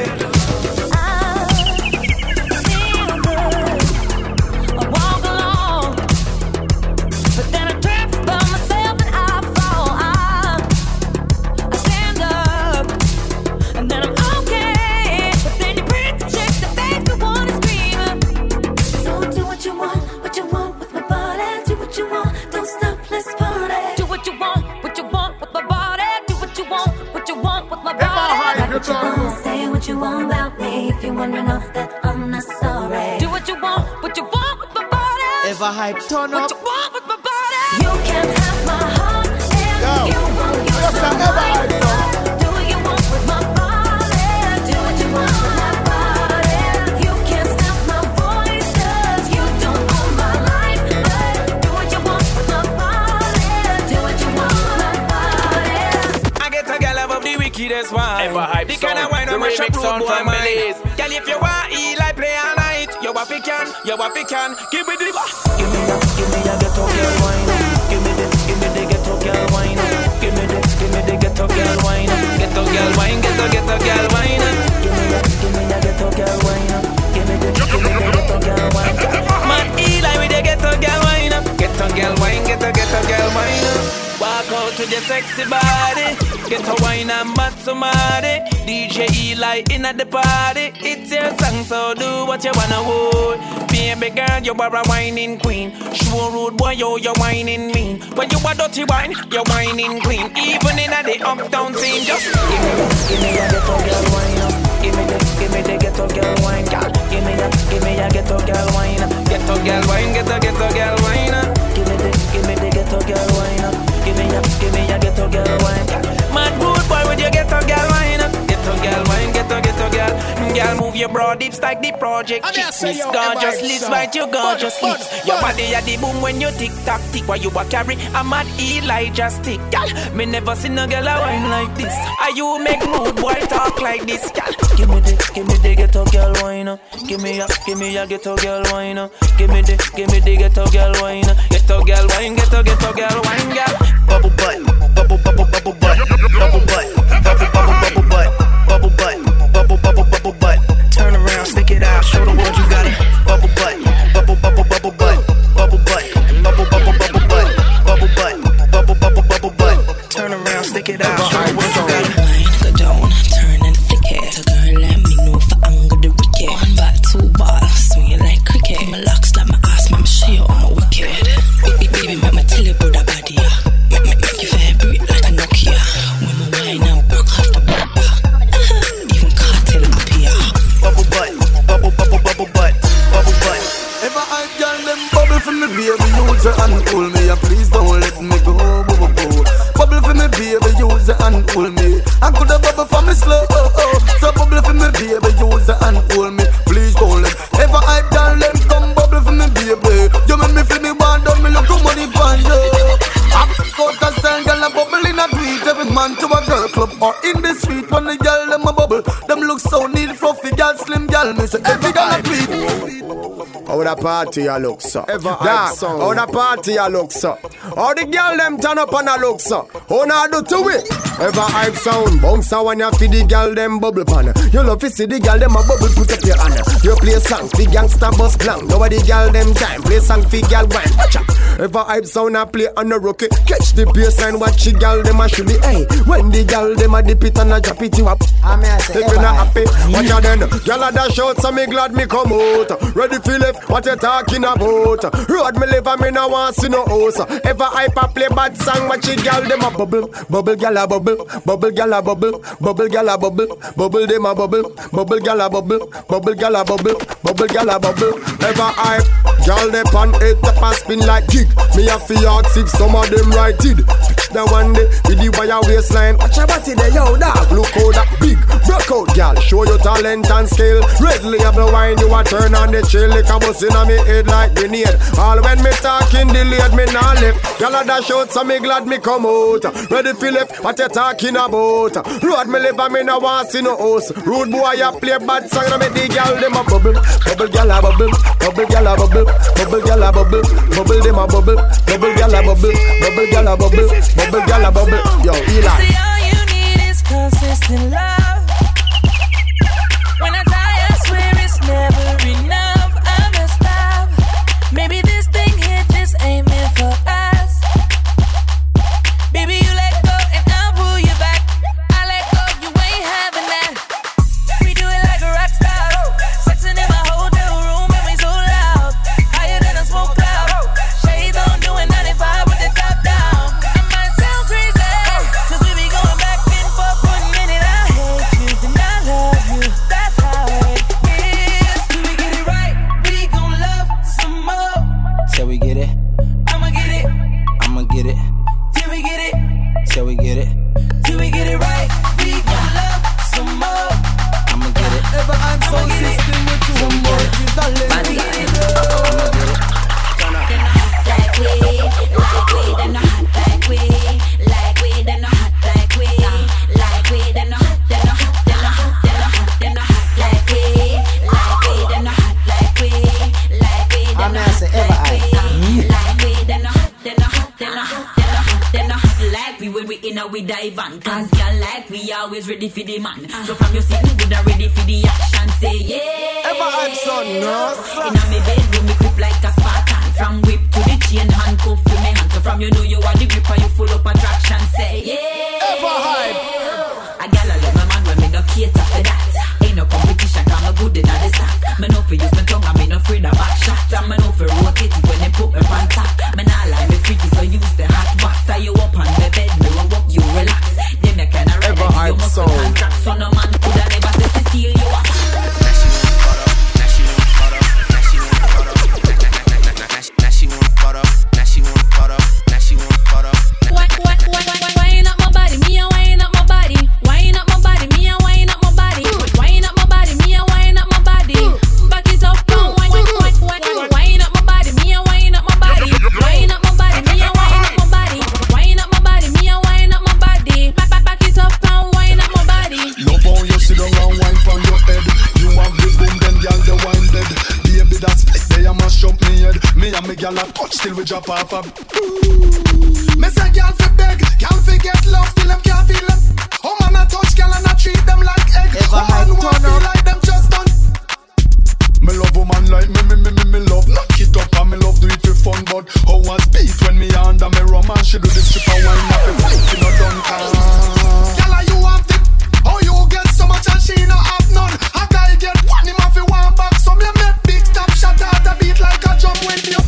Say what you want about me. If you wanna know that I'm not sorry. Do what you want, what you want with my body. Ever hype turn up. What you want with my body. You can't have my heart and you won't use my mind. Do what you want with my body. Do what you want with my body. You can't stop my voice cause you don't own my life. But do what you want with my body. Do what you want with my body. I get a girl above the wickedest one. Ever hype the song. kind of wine The on my shop remix road on boy from mind. Belize. Girl, if you want Eli play all night, you a can, you a can. Give me the Give me that, give me that ghetto girl wine. Give me the, give me the ghetto girl wine. Give me the, give me the ghetto girl wine. Ghetto girl wine, ghetto ghetto girl wine. Give me that, give me that ghetto girl wine. Give me the, give me the ghetto girl wine. Man, Eli with the ghetto girl wine. Ghetto girl wine, ghetto ghetto girl wine. Walk out to the sexy body. Get a wine and mad somebody. D J Eli in at the party. It's your song, so do what you wanna hold. Baby girl, you are a whining queen. Sure rude boy, yo, you're whining mean. When you a dirty wine, you're whining clean. Even in a the uptown scene, just give me that, give me a ghetto girl wine up. Give me the, give me the ghetto girl wine, girl. Give me a, give me a ghetto girl wine. Ghetto girl wine, ghetto ghetto girl wine. Give me the, give me the ghetto girl wine up. Give me a, give me a ghetto girl wine. Mad good boy with your ghetto girl wine. Ghetto girl wine, ghetto ghetto girl. Girl move your broad hips like the project chicks. Miss gorgeous lips, right your gorgeous lips. Your body at the boom when you tick tock tick. While you a carry a mad Elijah stick. Girl, me never seen a girl a wine like this. Are you make mood boy talk like this? Girl, give me the, give me the ghetto girl wine. Give me a, give me a ghetto girl wine. Give me the, give me the ghetto girl wine. Ghetto girl wine, ghetto ghetto girl wine, girl. Bubble butt, bubble bubble bubble butt, bubble butt, bubble bubble bubble butt, bubble butt, bubble bubble bubble butt. Turn around, stick it out, show the world you got it. Bubble butt, bubble bubble bubble butt, bubble butt, bubble bubble bubble butt, bubble butt, bubble bubble bubble butt. Turn around, stick it out, show the world you got it. Go down, turn and flick it. So girl, let me know if I anger the wicked. One back, two ball, swing it like cricket. My locks like my ass, man, show you I'm a wicked. Baby, baby, make me tell you about that body, yeah. Make, make, make you vibrate like a Nokia. When my wine baby, use your hand, hold me, and please don't let me go. Bubble, bubble. Bubble for me, baby, use your hand, hold me. I coulda bubble for me slow, oh, oh. So bubble for me, baby, use your hand, hold me. Please don't let ever I down, let come bubble for me, baby. You make me feel me want down, me look too money pan you. I'm out of stand, girl, a bubble in a tweet. Every man to a girl club or in the street. When the girl them a bubble, them look so neat, fluffy, girl, slim, girl. Me say every girl a tweet. How the party a look so? Dog, how the party a look so? How the girl them turn up and a look so? How na do to it? Ever hype sound, bounce a when you feel the girl them bubble pan. You love to see the girl them a bubble, put up your hand. You play songs, the gangsta bus clown. Nobody girl them time, play song for girl wine. Ever hype sound a play on a rookie. Catch the baseline, watch the girl them a shoot me. Hey, when the girl them a dip it and a drop it, you up. If you not happy, watch out then. Girl a dash out, so me glad me come out. Ready for left, what you talking about? Road me live and me no want see no house. Ever hype a play bad song, watch the girl them a bubble, bubble girl a bubble, bubble girl a bubble, bubble girl a bubble, bubble them a bubble, bubble girl a bubble, bubble girl a bubble, bubble girl a bubble. Ever hype, girl they pan eight up and spin like kick. Me a fi ask if some of them right it. The one day with the wire waistline. Watch your body there, yo dog. Look how that big broke out, girl. Show your talent and skill. Redly have the wine, you a turn on the chill. Like a bus in a me head like grenade. All when me talking delayed, me nah left. Girl a dash out, so me glad me come out. Ready for left, what you talking about? Road me live and me no want see no house. Rude boy a play bad song, and me the girl them a bubble. Bubble girl a bubble, bubble girl a bubble, bubble girl a bubble, bubble them a bubble, bubble girl a bubble, bubble girl a bubble, bubble girl a bubble. Yo, Eli. See, all you need is consistent love. When I die, I swear it's never enough. I messed up. Maybe this thing here just ain't meant for us. Baby, you let go and I'll pull you back. I let go, you ain't having that. We do it like a rock star. Sexing in my hotel room and we so loud. Higher than a smoke cloud. Shades on doing ninety-five with the top down. I might sound crazy, cause we be going back and forth. One minute I hate you, then I love you. That's how it is. Till we get it right, we gon' love some more. Till we get it, I'ma get it. I'ma get it. Till we get it, Till we get it, till we get it right, we gon' love some more. I'ma get it. Ever I'm so system with you, more talent. I'ma get it. Like we, like we, they're not hot like we, like we, they're not hot like we, like we, they're not hot, they're not hot, they're not hot, they're not hot, they're not hot like we, like we, they're not hot like we, like we, they're not hot like we, like we, they're not hot, they're not hot, they're not hot, they're not hot, they're not hot like we. When we in a we dive on, cause girl like we always ready for the man. So from your sitting good and ready for the action, say yeah. Ever hype son, no sir. In a me bedroom, me grip like a Spartan. From whip to the chain, handcuff to me hand. So from you know you are the gripper, you full up attraction. Say yeah. Ever hype. A gal a love my man when me no cater for that. Ain't no competition, cause me good in a the sack. Me no fi use my tongue and me no afraid of back shot. And me no fi rotate it when they put me on top. Me nah lie, me freaky, so use the hot wax. Tie you up on the bed, me will walk you relax. Then me kinda ready, you must be contract. So no man coulda never say to steal you up. Wine up my body, me a wine up my body. Wine up my body, me a wine up my body. Wine up my body, me a wine up my body. Back it up, come wine, wine, wine, wine up my body, me a wine up my body. Wine up my body, me a wine up my body. Wine up my body, me a wine up my body. Back, back, back it up, come wine up my body. Love how you sit down and wine from your head. You have the boom, then girl the wine dead. Baby that split, they a mash up me head. Me and me girl a touch till we drop off a. Me say girl fi beg, girl fi get love till them can't feel them. Oh man a touch girl and I treat them like egg. Oh man want feel like them just done. Me love woman like me, me, me, me, me love knock it up and me love do it for fun. But how was beat when me under me rum and she do the stripper wine off a flick you know done. Ah. Girl you have it, oh you get so much and she no have none. A guy get one him off a one back, so me make big top shot out a beat like a drum when you.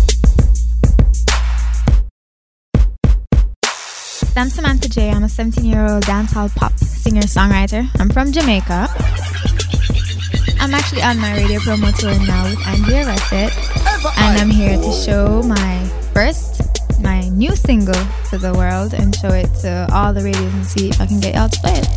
I'm Samantha J. I'm a seventeen-year-old dancehall pop singer-songwriter. I'm from Jamaica. I'm actually on my radio promo tour now with Andrea Russett. And I'm here to show my first, my new single to the world and show it to all the radios and see if I can get y'all to play it.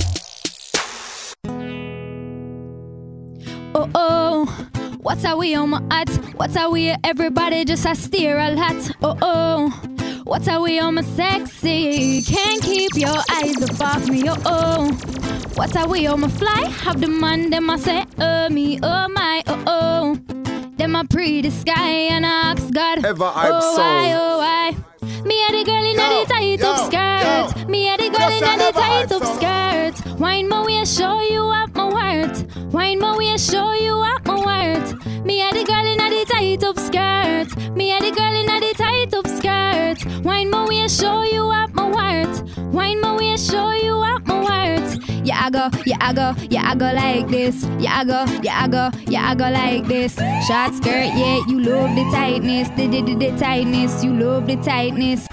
Oh oh, what are we on my at? What are we? Everybody just a stare a lot. Oh oh, what are we on my sexy? Can't keep your eyes off me. Oh oh, what are we on my fly? Have the man them I say oh me oh my oh oh. Them a pretty sky and I ask God. Ever oh hype why song. oh why? Me a the girl in the tight up skirt. yo. Me a the girl in the tight up skirt. Wine my way, show you up my worth. Wine my way, show you up my worth. Me a the girl in the tight up skirt. Me a the girl in the tight up skirt. Wine my way, show you up my worth. Wine my way, show you up my worth. Yeah I go, yeah I go, yeah I go like this. Yeah I go, yeah I go, yeah I go like this. Short skirt, yeah you love the tightness. The the the, the tightness, you love the tightness.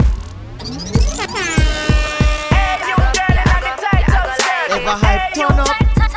Ever hype turn up.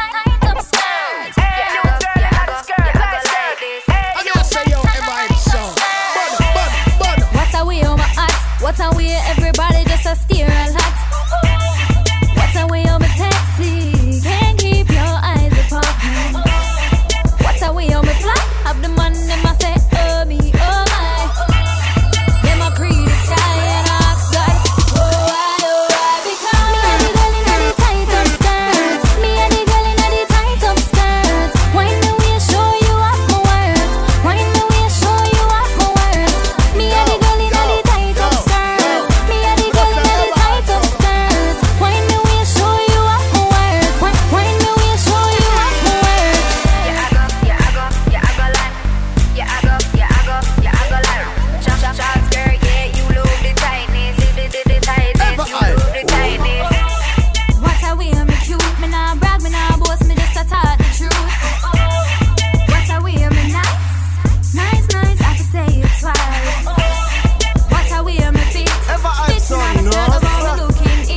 What are we on my ass? What are we? Everybody just a stare a lot. What are we on my taxi? Can't keep your eyes apart me. What are we on my fly? Have the man them I say oh me oh my. Them a pretty sky and I ask God oh why oh why because me and the girl in the tight up skirt. Me and the girl in the tight up skirt. Wine the way show you up my worth. Wine the way show you up my worth. Me and the girl in the tight up skirt. Me and the girl in the tight up skirt. Wine the way show you up my worth. Wine the way show you up my worth. Yeah I go, yeah I go, yeah I go like. Yeah I go, yeah I go, yeah I go like. Short, short, short skirt, yeah you love the tightness, the the the tightness, you love the tightness. What are we? I'm cute, me nah brag, me nah boast, me just a talk the truth. What are we? I'm nice, nice, nice. I have to say it twice. What are we? I'm fit, fit, and I'm a skirt around looking it.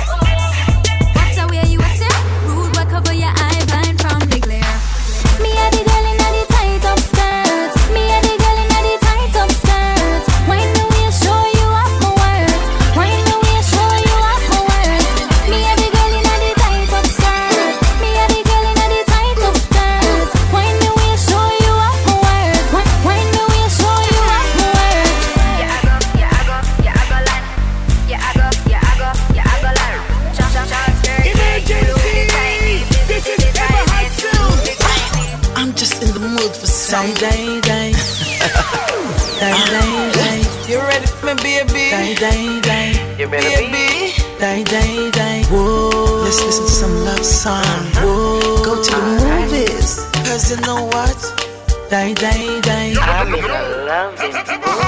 What are we? You a step rude, but cover your eye blind from the glare. Me a the girl in the tight up skirt. Me a the girl in the tight up skirt. Wine the way show you up my worth. Wine the way show you up my worth. Me a the girl in the tight up skirt. Me a the girl in the tight up skirt. Wine the way show you up my worth. Wine the way show you up my worth. Yeah I go, yeah I go, yeah I go like. Yeah I go, yeah I go, yeah I go like. Short, short, short skirt. Emergency. This is Ever Hype Sound. I'm just in the mood for some day, day. Day, day, day. You ready for me, baby? Day, day, day. You ready, baby? Day, day, day. Whoa. Let's listen to some love song. Whoa. Go to the movies. Cause you know what? Day, day, day. I'm in love with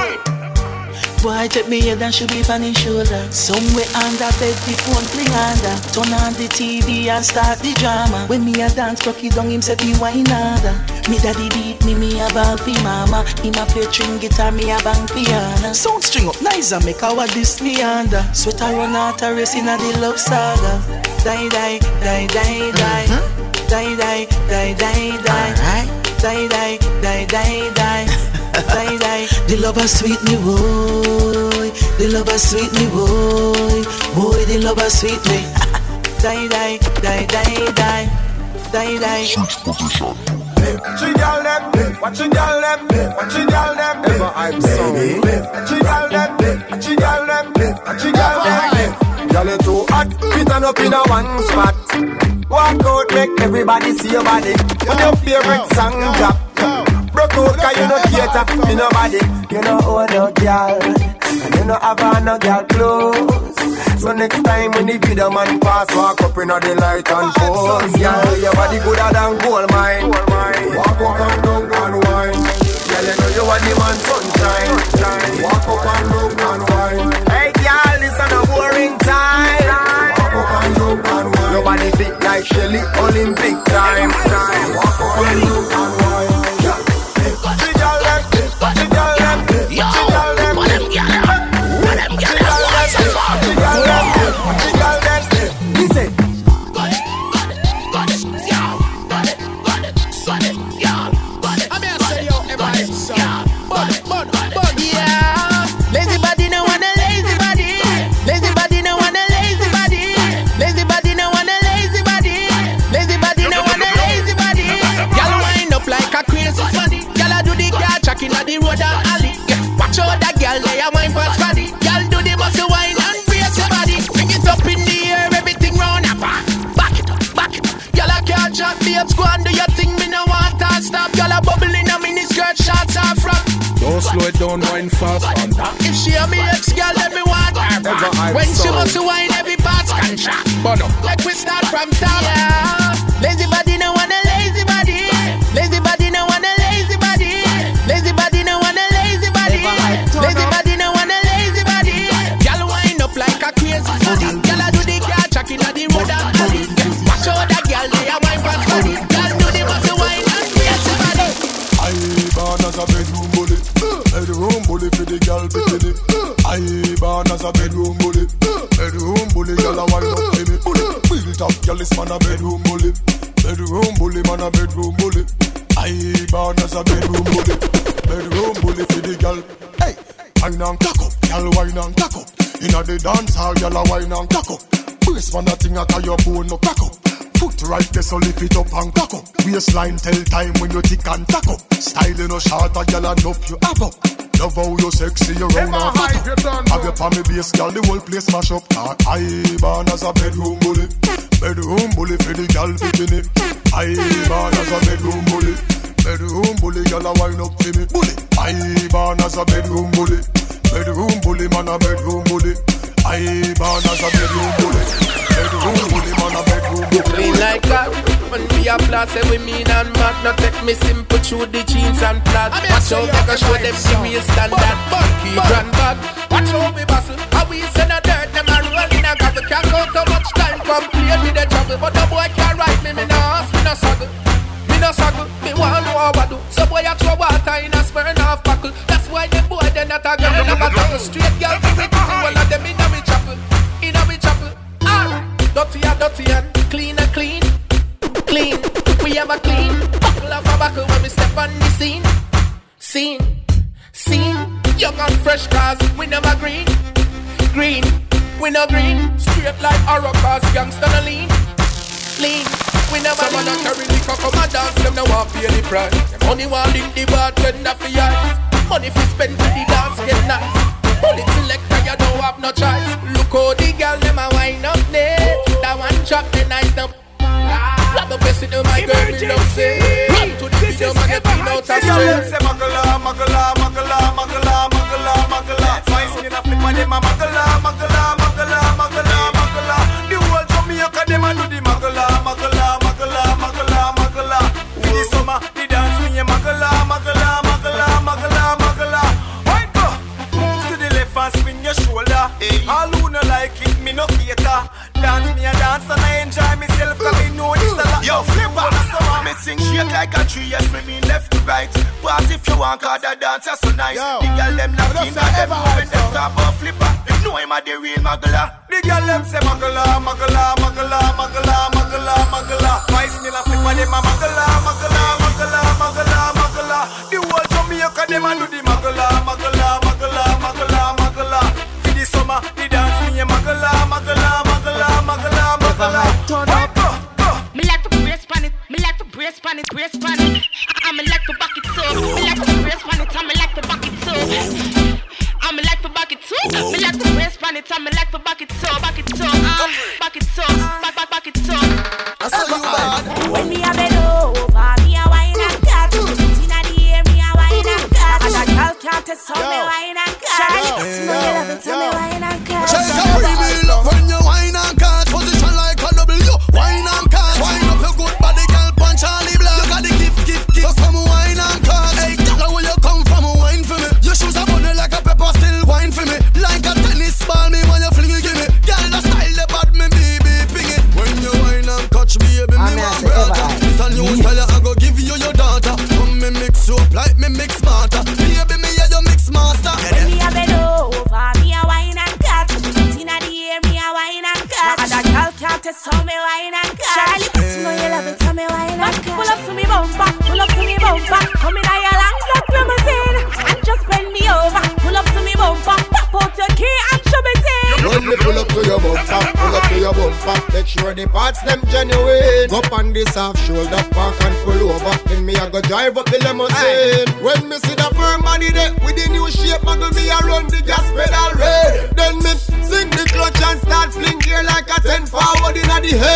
Boy, take me head and should be on his shoulder. Somewhere under bed, the phone fling under. Turn on the T V and start the drama. When me a dance, rocky down him say be wine harder. Me daddy beat me, me a ball fi mama. Him a play string guitar, me a bang piano. Sound string up nice and make our this me under. Sweater run out a race in a the love saga. Die, die, die, die, die. Die, die, die, die, die. Die, die, die, die, die. Die, die. The lover sweet me, boy. The lover sweet me, boy. Boy, the lover sweet me. Die, die, die, die, die. Die, die. Watch you y'all them, watch you y'all them, watch you y'all them. Ever hype song. Watch you y'all them, watch you y'all them, watch you y'all them. Y'all you too hot, fit and up in a one spot. Walk out, make everybody see your body. When your favorite song drop. Broke out cause you no cater to nobody. You no own no girl, and you no have on no girl clothes. So next time when the video man pass, walk up in the light and pose. Girl, your body gooder than gold mine. Walk up and down and wine. Girl, you know you are the man sunshine. Walk up and down and wine. Hey girl, this is a boring time. Walk up and down and wine. Your body fit like Shelly Olympic time. Walk up and down and wine. babes, go and do your thing, me no want to stop. Girl a bubble in a mini skirt, shots are from. Don't slow it down, wine fast. If she a me ex girl, let me want her. When she must wine, every part's contract. Like we start from top. Yeah. Lazy body no want a lazy body. Lazy body no want a lazy body. Lazy body no want a lazy body. Lazy body no want a lazy body. Girl wind up like a crazy body. Girl a do the car track inna the road and body. Watch out that girl they a wine fast body. Girl do the muscle wine and crazy body. I born as a bedroom bully. Bedroom bully for the girl bikini. I born as a bedroom bully. Bedroom bully, girl a wine up to me. Built up, girl is man a bedroom bully. Bedroom bully, man a bedroom bully. I born as a bedroom bully. Bedroom bully for the girl. Hey, wine and cock up, girl wine and cock up. Inna the dance hall, girl a wine and cock up. Brace man a thing a tie your bone no crack up. Foot right there, so lift it up and cock up. Waistline tell time when you tick and tack up. Style in a short, a girl enough you have up. Love how you sexy, you round and fat up. Have your palmy base, girl, the whole place mash up. I born as a bedroom bully. Bedroom bully for the girl bikini. I born as a bedroom bully. Bedroom bully, girl a wine up to me. Bully. I born as a bedroom bully. Bedroom bully, man a bedroom bully. I born as a bedroom bully. Bedroom bully, man a bedroom bully. Clean like that. When we a flat, say we mean and mad. Not take me simple through the jeans and plaid. Watch out, make a show them see we standard. Keep grand bag. Watch out, we bustle. How we send a dirt, them a roll in a gravel. Can't count how much time complain with the trouble. But the boy can't ride me, me no ask, me no struggle. Me no struggle, me want know how I do. So boy a throw water in a spurn half buckle. That's why the boy they not a girl, they never tackle. Straight girl, give it to all of them in a me chapel. In a me chapel. Ah, dirty and dirty and clean and clean. Clean, we have a clean buckle of a buckle when we step on the scene. Scene, scene, young and fresh cars, we never green. Green, we no green. Straight like our cars, gangsta no lean. Lean, we never lean. Someone a carry liquor come and dance, them no want pay the price. Them only want link the bartender for yours. Money fi spend for the dance get nice. Bullet selector, you don't have no choice. Look how the girl them a wine up there. That one chop the nice now. Love the best in my girl, me love say. Run to the video, man, get me out of stress. Say magala, magala, magala, magala, magala, magala. Twice in a flip, and them a magala, magala, magala, magala, magala. The whole Jamaica, them a do the magala, magala, magala, magala, magala. For the summer, the dance me a magala, magala, magala, magala, magala. Right go, move to the left and swing your shoulder. All who no like it, me no cater. Dance me a dance and I enjoy myself, cause me know this a lot. Yo, flip on the summer, me sing shake like a tree, yes, me mean left to right. But if you want, cause the dance is so nice. Yo, the girl them not in, cause them moving them top of flipper. They know him a the real magala. The girl them say magala, magala, magala, magala, magala, magala. Twice me la flipper, them a magala, magala, magala, magala, magala. The whole Jamaica, them a do the magala, magala, magala, magala, magala. For the summer, the dance me a magala, magala, magala, magala, magala. Turn up. Me like to brace pan it, me like to brace pan it, brace pan it. I me like to back it too. Me like to brace pan it, I me like to back it too. I me like to back it too. Me like to brace pan it, I me like to back it too, back it too, uh, back it too, back back back it too. I saw you bad. When me a bend over, me a wine and cut. Inna the air, me a wine and cut. And a girl can't test how me wine and cut. Know you love it, tell me wine and cut. Check a premium love when you wine and cut. Position like a W, wine and cut. Wine up your good body, girl, punch Charlie Black. You got the gift, gift, gift. So come wine and cut. Hey, girl, where you come from, wine for me. Your shoes are bunny like a pepper, still wine for me. Like a tennis ball, me when you fling it, give me. Girl, the style, the bad, me baby, ping it. When you wine and catch me, baby, me want brother. This a new style, I go give you your daughter. Come me mix you up like me mix smarter. Baby, me yeah, you mix master. When me a bend over, me a wine and cut. Inna the air, me a wine and cut. And a girl can't test how me wine and cut. Charlie, you know you love it, tell me wine and cut. Pull up to me bumper, pull up to me bumper. Come in a your long black limousine and just bend me over. Pull up to me bumper, pop out your key and show me in. When me pull up to your bumper, pull up to your bumper. Make sure the parts them genuine. Go on this half shoulder, park and pull over. Then me a go drive up the limousine. When me see the firm body there with the new shape, muggle me a run the gas pedal red. Then me sing the clutch and start fling gear like a ten forward inna the head. Yeah,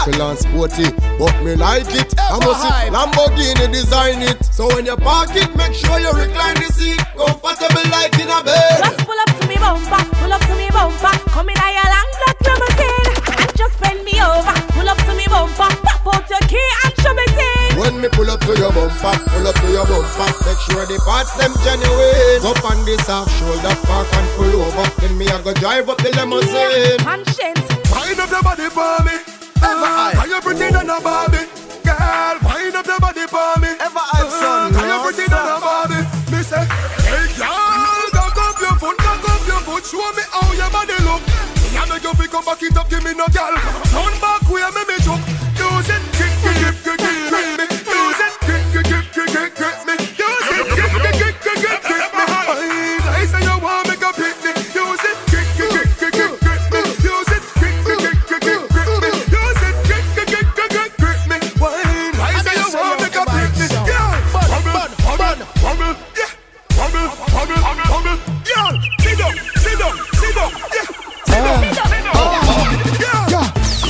Muscle and sporty, but me like it. I must see Lamborghini design it. So when you park it, make sure you recline the seat. Comfortable like in a bed. Just pull up to me bumper, pull up to me bumper. Come in a your long black limousine and just bend me over. Pull up to me bumper, pop out your key and show me thing. When me pull up to your bumper, pull up to your bumper. Make sure the parts them genuine. Up on this half shoulder, park and pull over. Then me I go drive up the limousine. Conscience. Wind up your body for me. Ever I? Are you pretty than a Barbie? Girl, wind up your body for me. Ever I, son? Are you pretty than a Barbie? Me say, hey girl, cock up your foot, cock up your foot. Show me how your body look. Me a make you fi come back it up, give me no girl. Turn back way, me me joke. Use it, kick, kick, kick, kick, kick, kick me. Use it, kick, kick, kick, kick, kick, kick me. Use it, kick, kick, kick, kick, kick, kick me. I say you want make a picnic. Use it, kick, kick, kick, kick, kick, kick me. Use it, kick, kick, kick, kick, kick, kick me. Use it, kick, kick, kick, kick, kick, kick me. I say you want make a picnic. Yeah, bubble, bubble, bubble, yeah, bubble, bubble, bubble, yeah. Sit down, sit down, sit down, yeah. Sit down, sit down, sit down, yeah.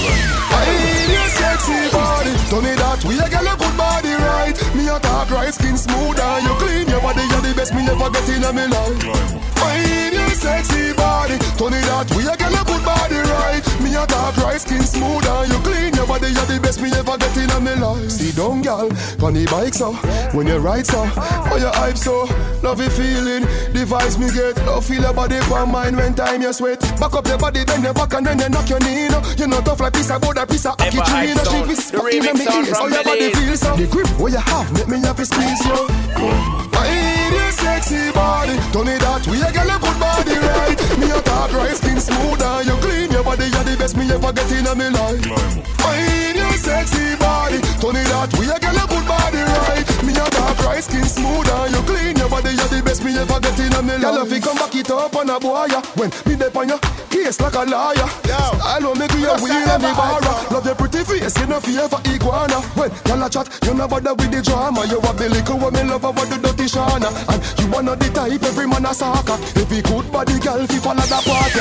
Hey, sexy body, tell me that we a get a good body right. Me a talk right, skin smooth and you clean. Your body you're the best me ever get in a me life. Hey, you sexy body, tell me that we a get a good body right. Me a talk right, skin smooth and you clean. Your body you're the best me ever get in a me life. See down, girl, on the bike so when you ride so, for your hype so, love you feeling. Device me get, love feel your body for mine when time you sweat. Back up your body, then you back and then you knock your knee. No, you're not tough like piece of board, a piece of ackee tree. No, she whisper in me ears, how your body feels so. The grip what you have, make me have to squeeze you. I need your sexy body, tell me that we a get a good body right. Me a talk right, skin smooth and you clean. Your body you're the best me ever get in a me life. I need your sexy body, tell me that we a get a good body right. Me a talk right, skin smooth and you clean. Your body you're the best me ever get in a me life. Girl, if you come back it up on a boy, when me dip on your case like a liar. I will make you a wheel on the bar. Love your pretty face, you know fear for iguana. When y'all a chat, you no bother with the drama. You have the liquor when me love about the dirty shana. And you are not the type every man a soccer. If he good body girl, if he follow the party.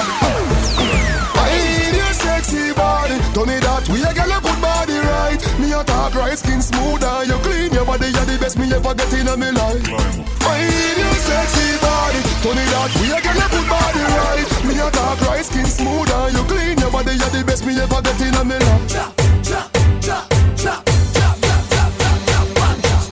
I need your sexy body, tell me that we a get a good body right. Me a talk right, skin smooth and you clean. Your body you're the best me ever get in a me life. I need your sexy body, tell me that we a get a good body right. Me a talk right, skin smooth and you clean. Your body you're the best me ever get in a me life. Chop, chop, chop, chop, chop, chop, chop, chop, chop.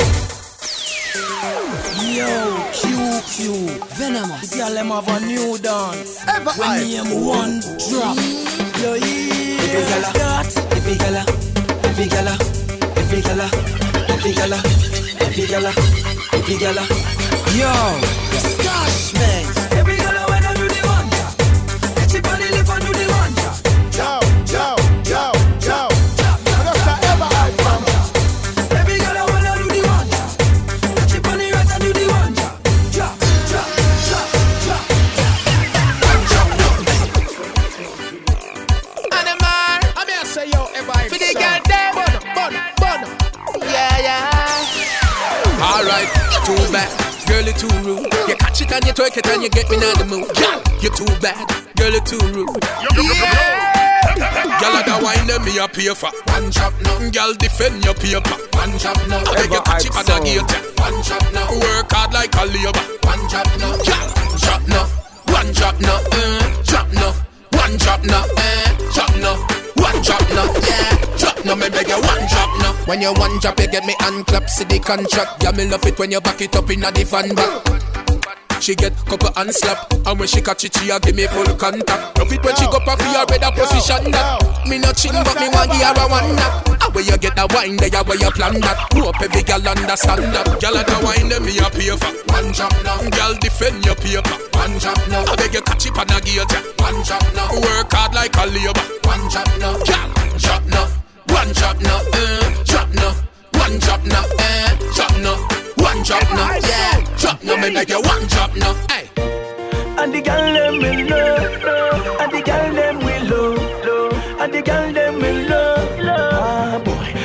Yo, Q Q, Venomous. The girl them have a new dance. Ever when I name one drop. Yo, yeah. Every gala, every gala, every gala, every gala, every gala, every gala, every gala. Yo, Stash man. Every gala when I do the one drop. Let your body live and do the one drop. Yo, yo, yo, yo. That's the ever I from. Every gala when I do the one drop. Let your body right and do the one drop. Drop, drop, drop, drop. Animal, I'm here say yo, everybody. For the girl there, bun, bun, bun. Yeah, yeah. Alright, too bad. Girl, you too rude. You catch it and you twerk it and you get me in the mood. Girl, you too bad. Girl, you too rude. Yeah. Girl, I got wine them me a pay for. One chop now. Girl, defend your paper. One chop now. I beg you catch it and I get it. One chop now. Work hard like a labor. One chop now. Girl, chop now. One chop now. Uh, chop now. One chop now. Uh, chop now. One chop now. Yeah. Chop now. Me beg you one chop now. When you one chop, you get me hand clap, see the contract. Yeah, me love it when you back it up in a the van back. She get couple hand slap, and when she catch it, she a give me full contact. Love it when she go for your better position that. Me no chin, but me want give her a one knock. And where you get the wine, there where you plan that. Hope every girl understand that. Girl at the wine, them me a pay for. One chop now. Girl defend your paper. One chop now. I beg you catch it and a gauge. One chop now. Work hard like a labor. One chop now. Girl, chop now. One chop now. Uh, chop now. One chop now. Uh, chop now. One chop now, yeah. Chop now, me make you one chop now, hey. And the girl them will love, and the girl them will love, and the girl them will love. Ah boy, girl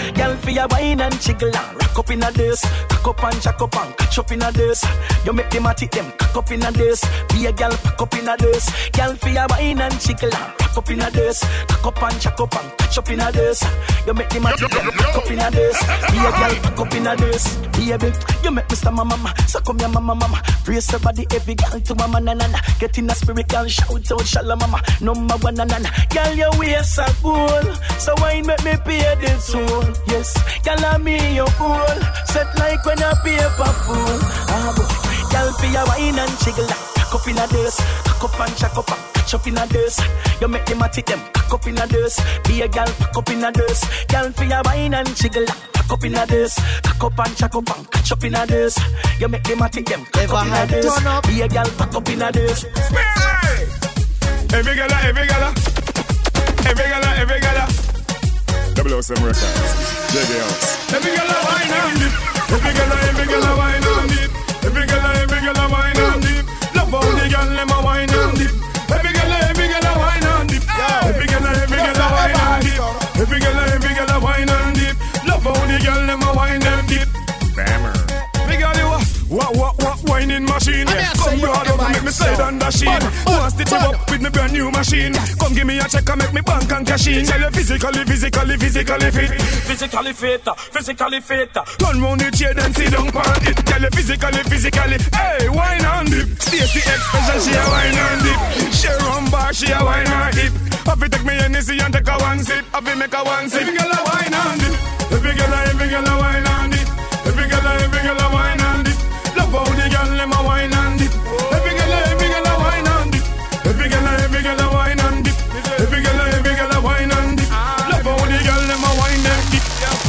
for your wine and jiggle and rock up in a dance. Cock up and jack up and catch up in a dance. You make them at it, them cock up in a dance. Be a gal, pack up in a dance. Gal for your wine and jiggle and rock up in a dance. Cock up and jack up and catch up in a dance. You make them at it, them cock up in a dance. Be a gal, pack up in a dance. Baby, you make Mister Mama Mama. So come here, Mama Mama. Brace your body, every gal to Mama Nana. Get in a spirit, gal, shout out, Shalom Mama. Number one, Nana. Gal, your waist are cool. So wine make me pay the toll. Yes, gal, I'm me your fool. Set like when I pay for fool. Ah, boy. Gal, for your wine and jiggle. Cock up in a dance. Cock up and jack up and catch up in a dance. You make them at it, them cock up in a dance. Be a gal, cock up in a dance. Gal, for your wine and jiggle. Cock up in a dance. Cock up and jack up and catch up in a dance. You make them at it, them cock up in a dance. Be a gal, cock up in a dance. Every gala, every gala. Every gala, every gala. double oh seven records. J B House. Every gala wine and dip. Every gala, every gala wine and dip. Every gala, every gala wine and dip. Love how the gal them a wine and dip. Every gala, every gala wine and dip. Every gala, every gala wine and dip. Every gala, every gala wine and dip. Love how the gal them a wine and dip. Bammer. Me gal you what what what whining machine. Come broad over make me slide on the sheen. One stitch you up with me brand new machine. Come give me a check and make me bank and cash in. Tell you physically, physically, physically fit. Physically fit, physically fit. Turn round the chair then sit down on it. Tell you physically, physically. Hey, wine and dip. Stacey X special, she a wine and dip. She run bar, she a wine and dip. Have to take me Hennessy and take a one sip. Have to make a one sip. Every girl a wine and dip. Every girl a, every girl a wine and dip. Every girl a, every girl a wine and dip. Love how the girl them a wine and dip. Every girl a, every girl a wine and dip. Every girl a, every girl a wine and dip. Every girl a, every girl a wine and dip. Love how the girl them a wine and dip.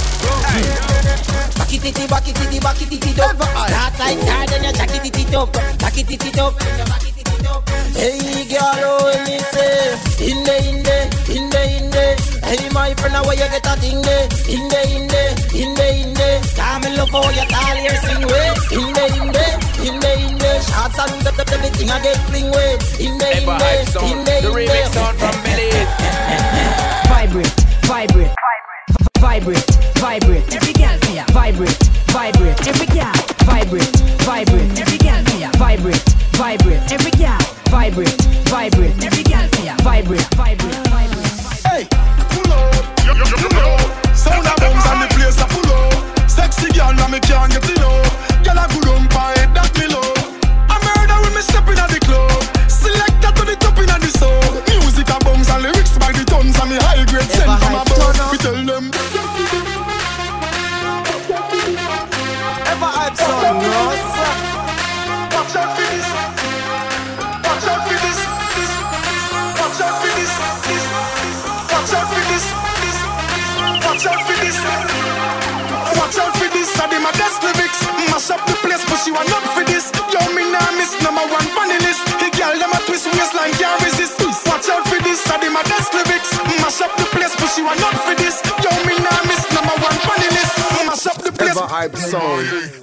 Back it it, back it it, back it it up. Start like that and you jack it it up. Back it it up. Hey girl, oh me say, in the in the in the in the. Hey my friend, where you get a thing there? In the in the in the in the. Come and look how you tall your sing way. In the in the in the in the. Shots and the the the thing I get fling way. In the in the in the in the. The remix sound from Belize. Vibrate, vibrate, vibrate, vibrate. Every girl here, vibrate, vibrate. Every girl, vibrate, vibrate. Every girl here, vibrate, vibrate. Every girl, vibrate, vibrate. Every girl here, vibrate, vibrate, vibrate. Hey, pull up, you, you, you know. Sound of bombs and the place a pull up. Sexy girl, now me can't get enough. Girl a good on my head, that me love. I murder when me step in at the club. Select that to the top in at the soul. Music a bombs and lyrics by the tons and me high grade send from above. We tell them. Ever hype son, Ross? Watch out for this. Watch out for this. Watch out for this. Watch out for this. Watch out for this. Watch out for this. I did my best lyrics. Mash up the place, but she want not for this. Yo, me nah miss number one funny list. The girl them a twist waistline can't resist. Watch out for this. I did my best lyrics. Mash up the place, but she want not for this. Yo, me nah miss number one funny list. Mash up the place. Ever hype sound.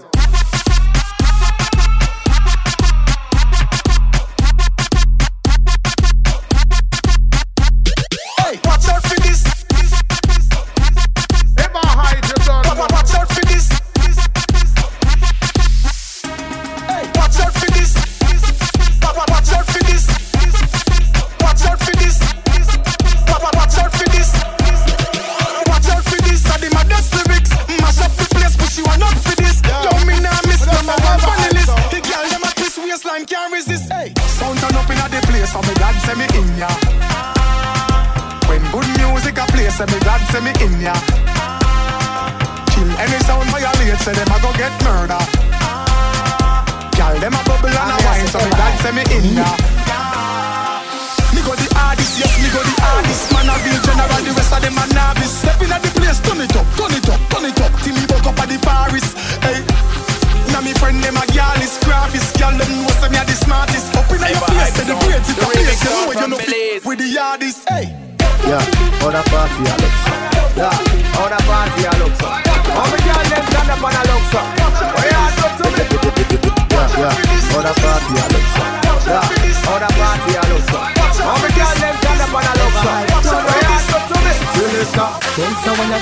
Say them a go get murder. Girl, them a bubble and a wine, so me glad say me in ya. Me go the hardest, yes, me go the hardest. Man a real general, the rest of them a novice. Step in at the place, turn it up, turn it up, turn it up. Till me woke up at the forest. Hey, now me friend them a girlist, graphist. Girl, them know say me a the smartest. Up in your face, say the braids it a place. You know you know fit with the hardest. Hey, yeah, all that party I look so. Yeah, all that party I look so. All the girls them stand up and I look so. Oh yeah, talk to me. Yeah, yeah, all that party I look so. Yeah, all that party I look so. All the girls them stand up and I look so. Oh yeah, talk to me. Selector, don't say when you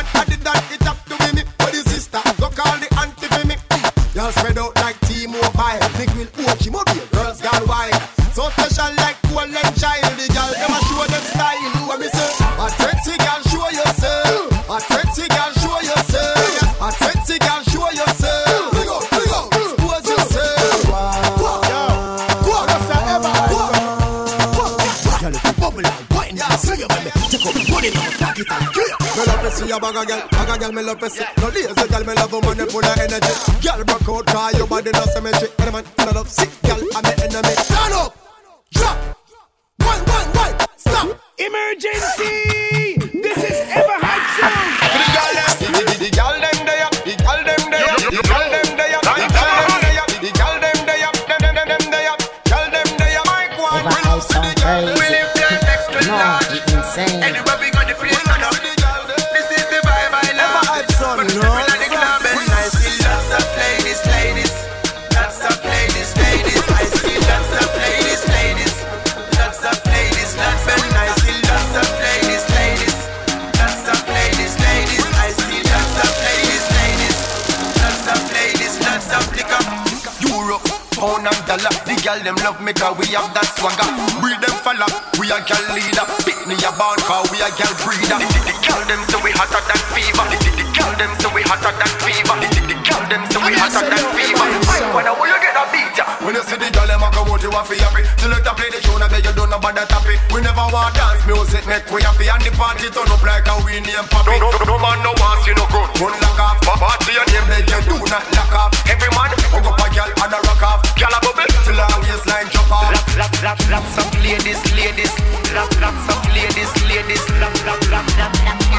man I did that, it up to me. But the sister, go call the auntie for me. Y'all spread out like T-Mobile. Big will watch him up here, girls gone wild. So special like cool and child. The girl never show them style. What me say? A sexy girl, show yourself. A sexy girl, show yourself. A sexy girl, show yourself. Bring out, bring out, expose yourself. Go on, go on, that's the ever. Go on, girl, if you bubble and wine, yeah, see you, baby. Take up money now, pocket and clear. Me love to see a bag of girl, bag of girl, me love to see. No lazy girl, me love a man full of energy. Girl, broke out, cry your body no symmetry. Any man full of sick girl, I'm the enemy. Stand up. Drop! One, one, one! Stop! Emergency! This is Ever Hype Sound! The girl them, the girl them there, the girl them there, the girl them there, the girl them there, the girl them there, them them them there, girl them there. Mike one, we love to the girl. We live there next to the Lord. Insane. Anywhere we go, the place turn up. This is the vibe I love. Ever Hype Sound, no. We're at the club and I see lots of ladies, ladies, lots of ladies, ladies. I see lots of ladies, ladies. Lots of ladies, lots of I see lots of ladies, ladies. Lots of ladies, ladies. I see lots of ladies, ladies. Lots of ladies, lots of liquor. Europe, pound and dollar. The girl them love me cause we have that swagger. We them follow, we a girl leader. Pick me a band cause we a girl breeder. The, the, the girl them so we hotter than fever. The, the, the girl them so we hotter than fever. The, the, the girl them so we hotter than fever. When I will you get a beat ya? When you see the girl them a come out you a feel happy. Till you play the tune and then you don't know about that happy. We never want dance music neck we happy. And the party turn up like a we name poppy. No, no, no man no wants you no good. Run lock off. Party your name then you do not lock off. Every man hug up a girl and a rock off. Girl a bubble till her waistline drop off. Lots, lots, lots of ladies, ladies. Lots, lots of ladies, ladies. Lots, lots, lots, lots,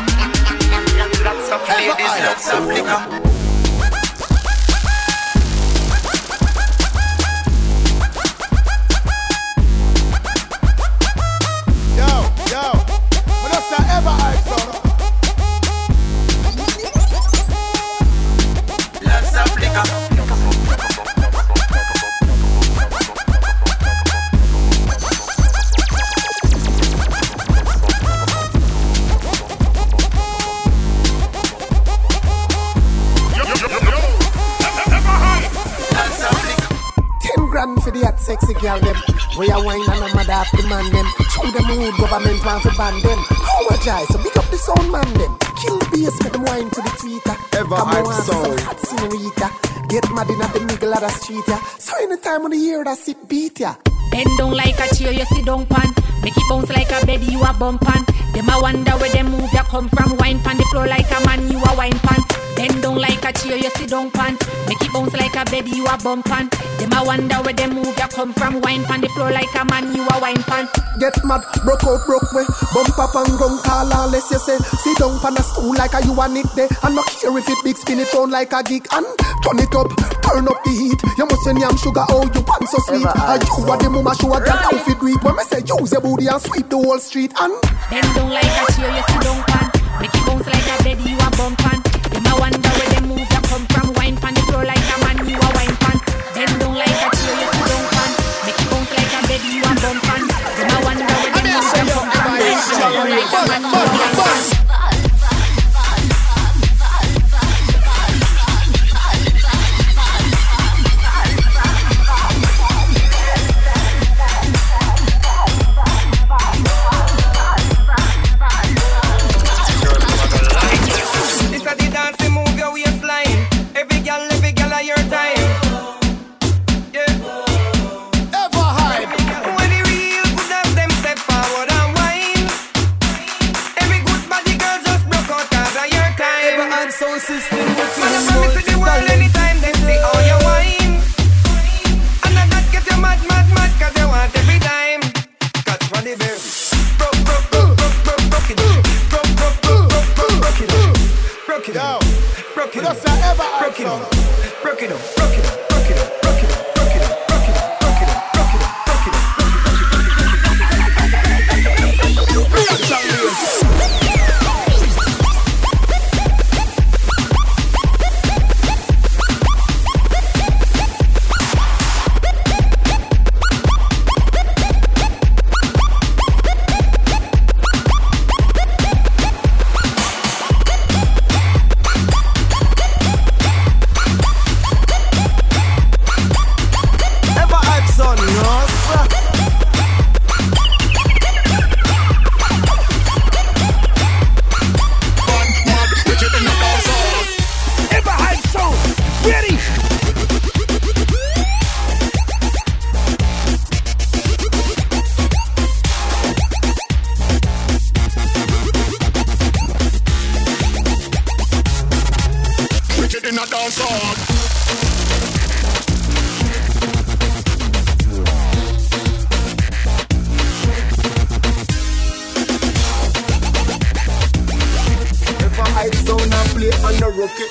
lots of ladies, lots of liquor. For the hot sexy girl them, we a wine and a mother have demand them. Show them who government want to ban them. Apologize, so big up the sound man them. Kill bass, make them wine to the tweeter. Ever Hype Sound. Hot senorita, get mad in at the middle of the street ya. So any time of the year that sit beat ya. Bend down like a chair, you sit down pan. Make it bounce like a bed, you a bump pan. Them a wonder where them move, you come from. Wine pan the floor like a man, you a wine pan. Bend down like a chair, you sit down pan. Make it bounce like a bed, you a bump pan. Them a wonder where them move, you come from. Wine pan the floor like a man, you a wine pan. Get mad, broke out, broke way. Bump up and gun, call unless you say. Sit down pan a stool like a you a nick day. And not care if it big, spin it on like a gig. And turn it up, turn up the heat. You must say yam sugar, oh you pan so sweet. And you are the mama show a girl how fit do it. When me say use your booty and sweep the whole street. And bend down like a chair, you sit down pan. Make it bounce like a bed, you a bump pan. Them a wonder where them move, you come from. Wine pan the floor like a man, you a wine pan. Bend down like a chair, you sit down pan. Make it bounce like a bed, you a bump pan. Them a wonder where them move, you come from. Wine pan the floor like a man, you a wine pan. a dance hall. If I hype sound and play on the rocket.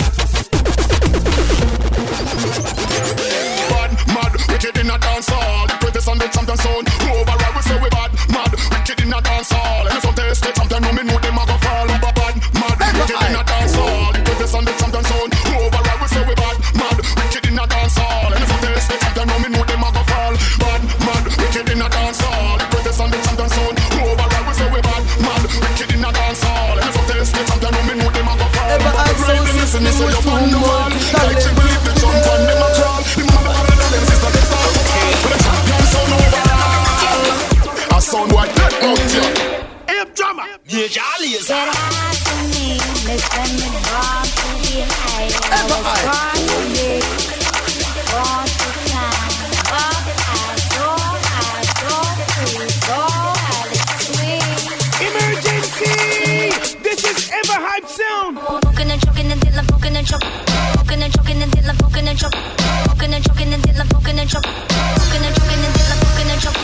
Bad, mad, wicked in a dance hall. The greatest and the champion sound. Overall we say we bad, mad, wicked in a dance hall. And if some taste the champion, no me know them a go fall. But bad, mad, wicked in a dance hall. The greatest and the champion sound. Overall we say we bad, mad, wicked in a dance hall. And if some taste the champion, no me know them a go fall. Bad, mad, wicked in a dance hall. The greatest and the champion sound. Overall we say we bad, mad, wicked in a dance hall. And if some taste the champion, no me know them a go fall. Ever I so listen to you on the wall. Like you believe the jump on them a crawl. The man better than them sister them start to fall. But the champion sound overall. A sound white dead out here. Hey drama, yeah jolly is. Get hard to me, listen me born to be high. I was born to be, born to climb. Born to high, so high, so free, so high, it's sweet. Emergency! This is Ever Hype Sound. Poking and choking until I'm poking and choking. Poking and choking until I'm poking and choking. Poking and choking until I'm poking and choking. Poking and choking until I'm poking and choking.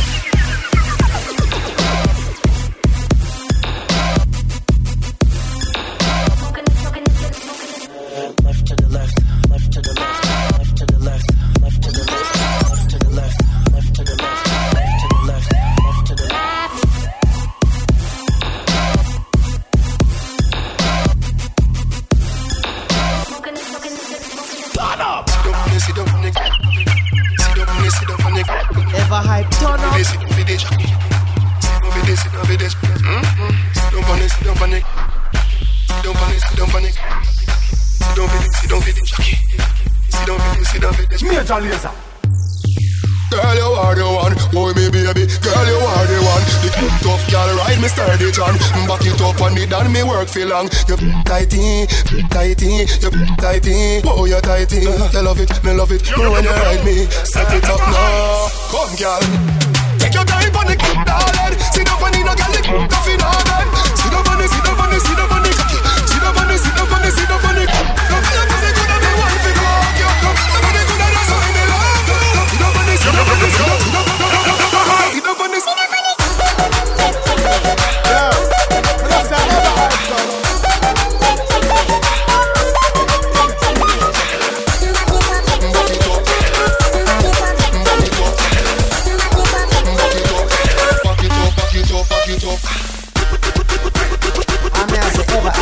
Left to the left, left to the left, left to the left, left to the left, left to the left, left to the left, left to the left, left to the left. Turn up. Sit down, sit down, nigga. Sit down, sit down, nigga. Ever Hype, turn up. Sit down, sit down, sit down, sit down, sit down. Sit down, panic, sit down, panic. Sit down, panic, sit down, panic. Sit down, sit down, sit down, sit down, sit down, sit down. Major laser. Girl, you are the one, boy me baby. Girl, you are the one. The tough girl ride me sturdy John. Back it up on me, done me work for long. You tighty, tighty, you tighty. Oh, you tighty. I love it, me love it. When you ride me, set it up now. Come, girl. Take your time on the darling. Sit up on the no girl, the tough in all that. Sit up on the, sit up on the, sit up on the. Sit up on the, sit up on the, sit up on the. Don't feel like it's good and they want to go. Don't feel like it's good and that's all they love. Sit up on the, sit up on the, sit up on the. Sit up on the, sit up on the. Yeah, that's a Ever Hype Sound. I'm here to Ever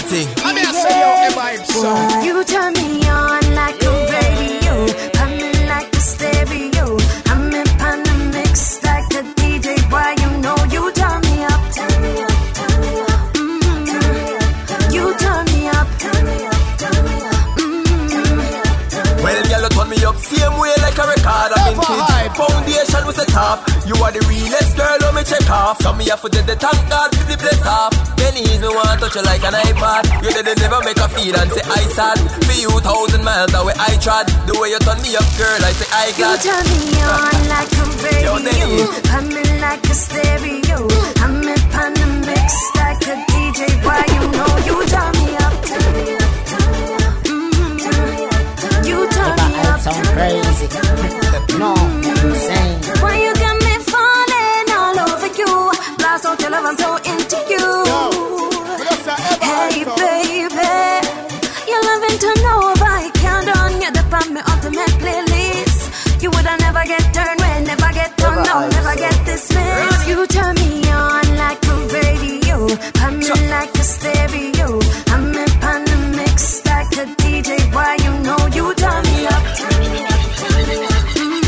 thing. I mean, I say yo, the vibe song. You turn me on like a radio, I'm in like a stereo. I'm in pan the mix like a D J. Why you know you turn me up, turn me up, turn me up. Mm-hmm. You turn me up, turn me up, turn me up. Mm-hmm. Well, girl, you turn me up same way like a record. I'm in kids. Foundation was the top. You are the realest girl, let me check off. So me have to do the thank God for the place off. Pennies me want touch you like an iPad. You did never make a feel and say I sad. For you thousand miles away I trod. The way you turn me up, girl, I say I glad. You turn me on like a radio, I'm in like a stereo. I'm in pan the mix like a D J. Why you know you turn me up, turn me up, turn me up. Mm-hmm. You turn me up, sound crazy. No, insane. Why you got me falling all over you? Blast out your love, I'm so into you. Hey baby, you're loving to know if I can't on you. The on my ultimate playlist. You woulda never get turned, when never get turned on, never get dismissed. You turn me on like a radio, I'm in like a stereo. I'm in pan the mix like a D J. Why you know you turn me up, turn me up, turn me up.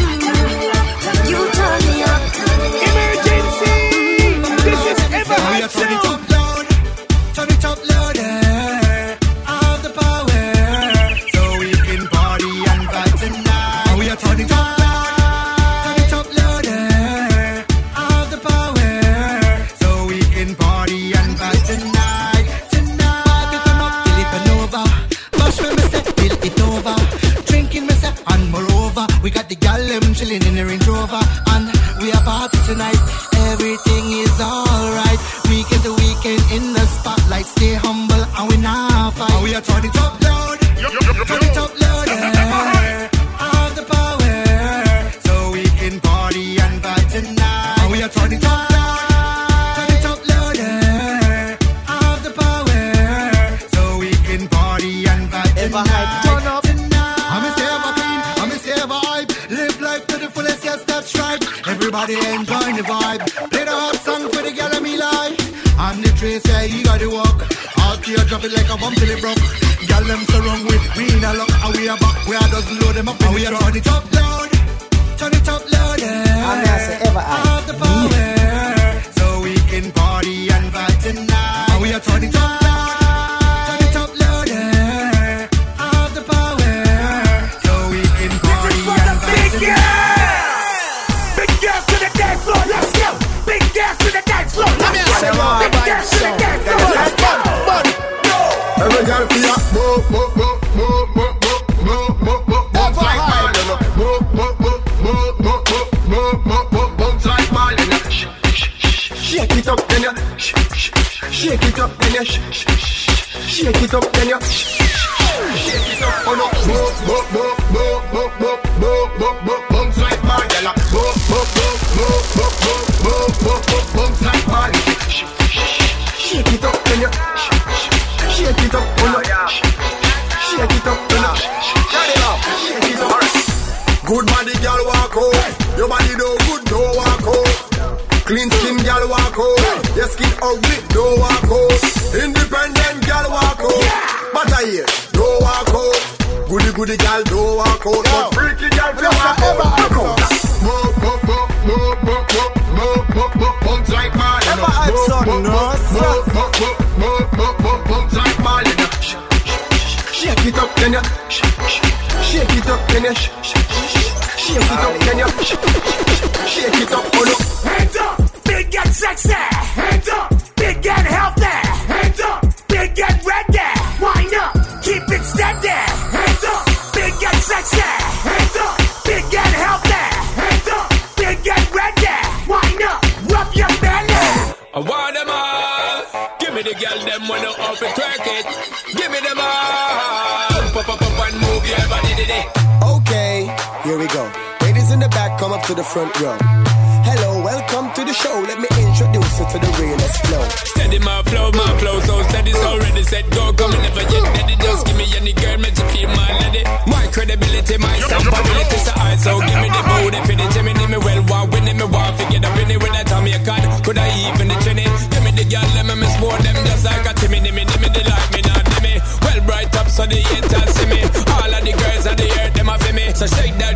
Mm-hmm. You turn me up. Emergency. This is ever hot turn it up loud, turn it up louder. Have the power, so we can party and vibe tonight. We are turning it up loud, turn it up louder. Have the power, so we can party and vibe tonight. Tonight, it turn up till it over. Bash me, me say till it over. Drinking me say, and moreover, we got the gal them chilling in the Range Rover, and we are party tonight. Everything is alright. Weekend to weekend in the spotlight. Stay humble and we not fight. And we are turning it up loud, turn it up louder. Have the power, so we can party and vibe tonight. And we are turning it up loud, turn it up louder. Have the power, so we can party and vibe tonight. Turn up. I'm a saver clean, I'm a saver hype. Live life to the fullest, yes that's right. Everybody enjoying the vibe. Play the hot song for the girl and me like. And the trace, yeah, you got to walk. All tear drop it like a bump till it broke. Girl them so wrong with we in a luck. And we are back, we are just load them up. And we are turn it up loud, turn it up louder. I'm not say ever I have the power, so we can party and vibe tonight. And we are turn it up loud, turn it up louder. Have the power, so we can party and vibe tonight. Big gas to the dance floor, let's go. Big gas to the dance floor, let's go. Big gas to the dance floor, let's go. Every girl feel ya, move, move, move, move, move, move, move, move, bounce like Marlena. Move, move, move, move, move, move, move, move, bounce like Marlena. Shake it up, then ya. Shake it up, then ya. Shake it up, then ya. Shake it up, oh no. Move, move, move, move, move, move, move, move, move, bounce like Marlena. Move, move, move, move, move, move, move, move, bounce like Marlena. Shake it up, then ya. Shake it up, oh no. Shake it up, oh no. Shake it up. Good body, girl, walk out. Your body no good, no walk out. Clean skin, girl, walk out. Your skin ugly, no walk out. Independent, girl, walk out. But I hear, no walk out. Goody, goody, girl, no walk out. But freaky, girl, no walk out. Move, move, move, move, move, move, move, move, bounce like Marlena. Move, move, move, move, move, move, move, bounce like Marlena. Shake it up, then ya. Shake it up, then ya. Shake it up, then ya. Shake it up, oh no. Hands up, big and sexy. Hands up, big and healthy. Hands up, big and ready. Wind up, keep it steady. Hands up, big and sexy. Hands up, big and healthy. Hands up, big and ready. Wind up, rub your belly. I want them all. Give me the girl them when you up and twerk it. Give me them all. Pop up up and move your body today. Okay, here we go. Ladies in the back, come up to the front row. Hello, welcome to the show. Let me introduce you to the realest flow. Steady my flow, my flow so steady, so ready, set, go, come and never yet ready. Just give me any girl, make you feel my lady. My credibility, my stability, so I so give me the booty for the Jimmy, me well, want winning, me want to get up in it with that Tommy a card. Could I even the chinny? Give me the girl, let me miss more them just like a Timmy, me, me, me, they like me now. So shake that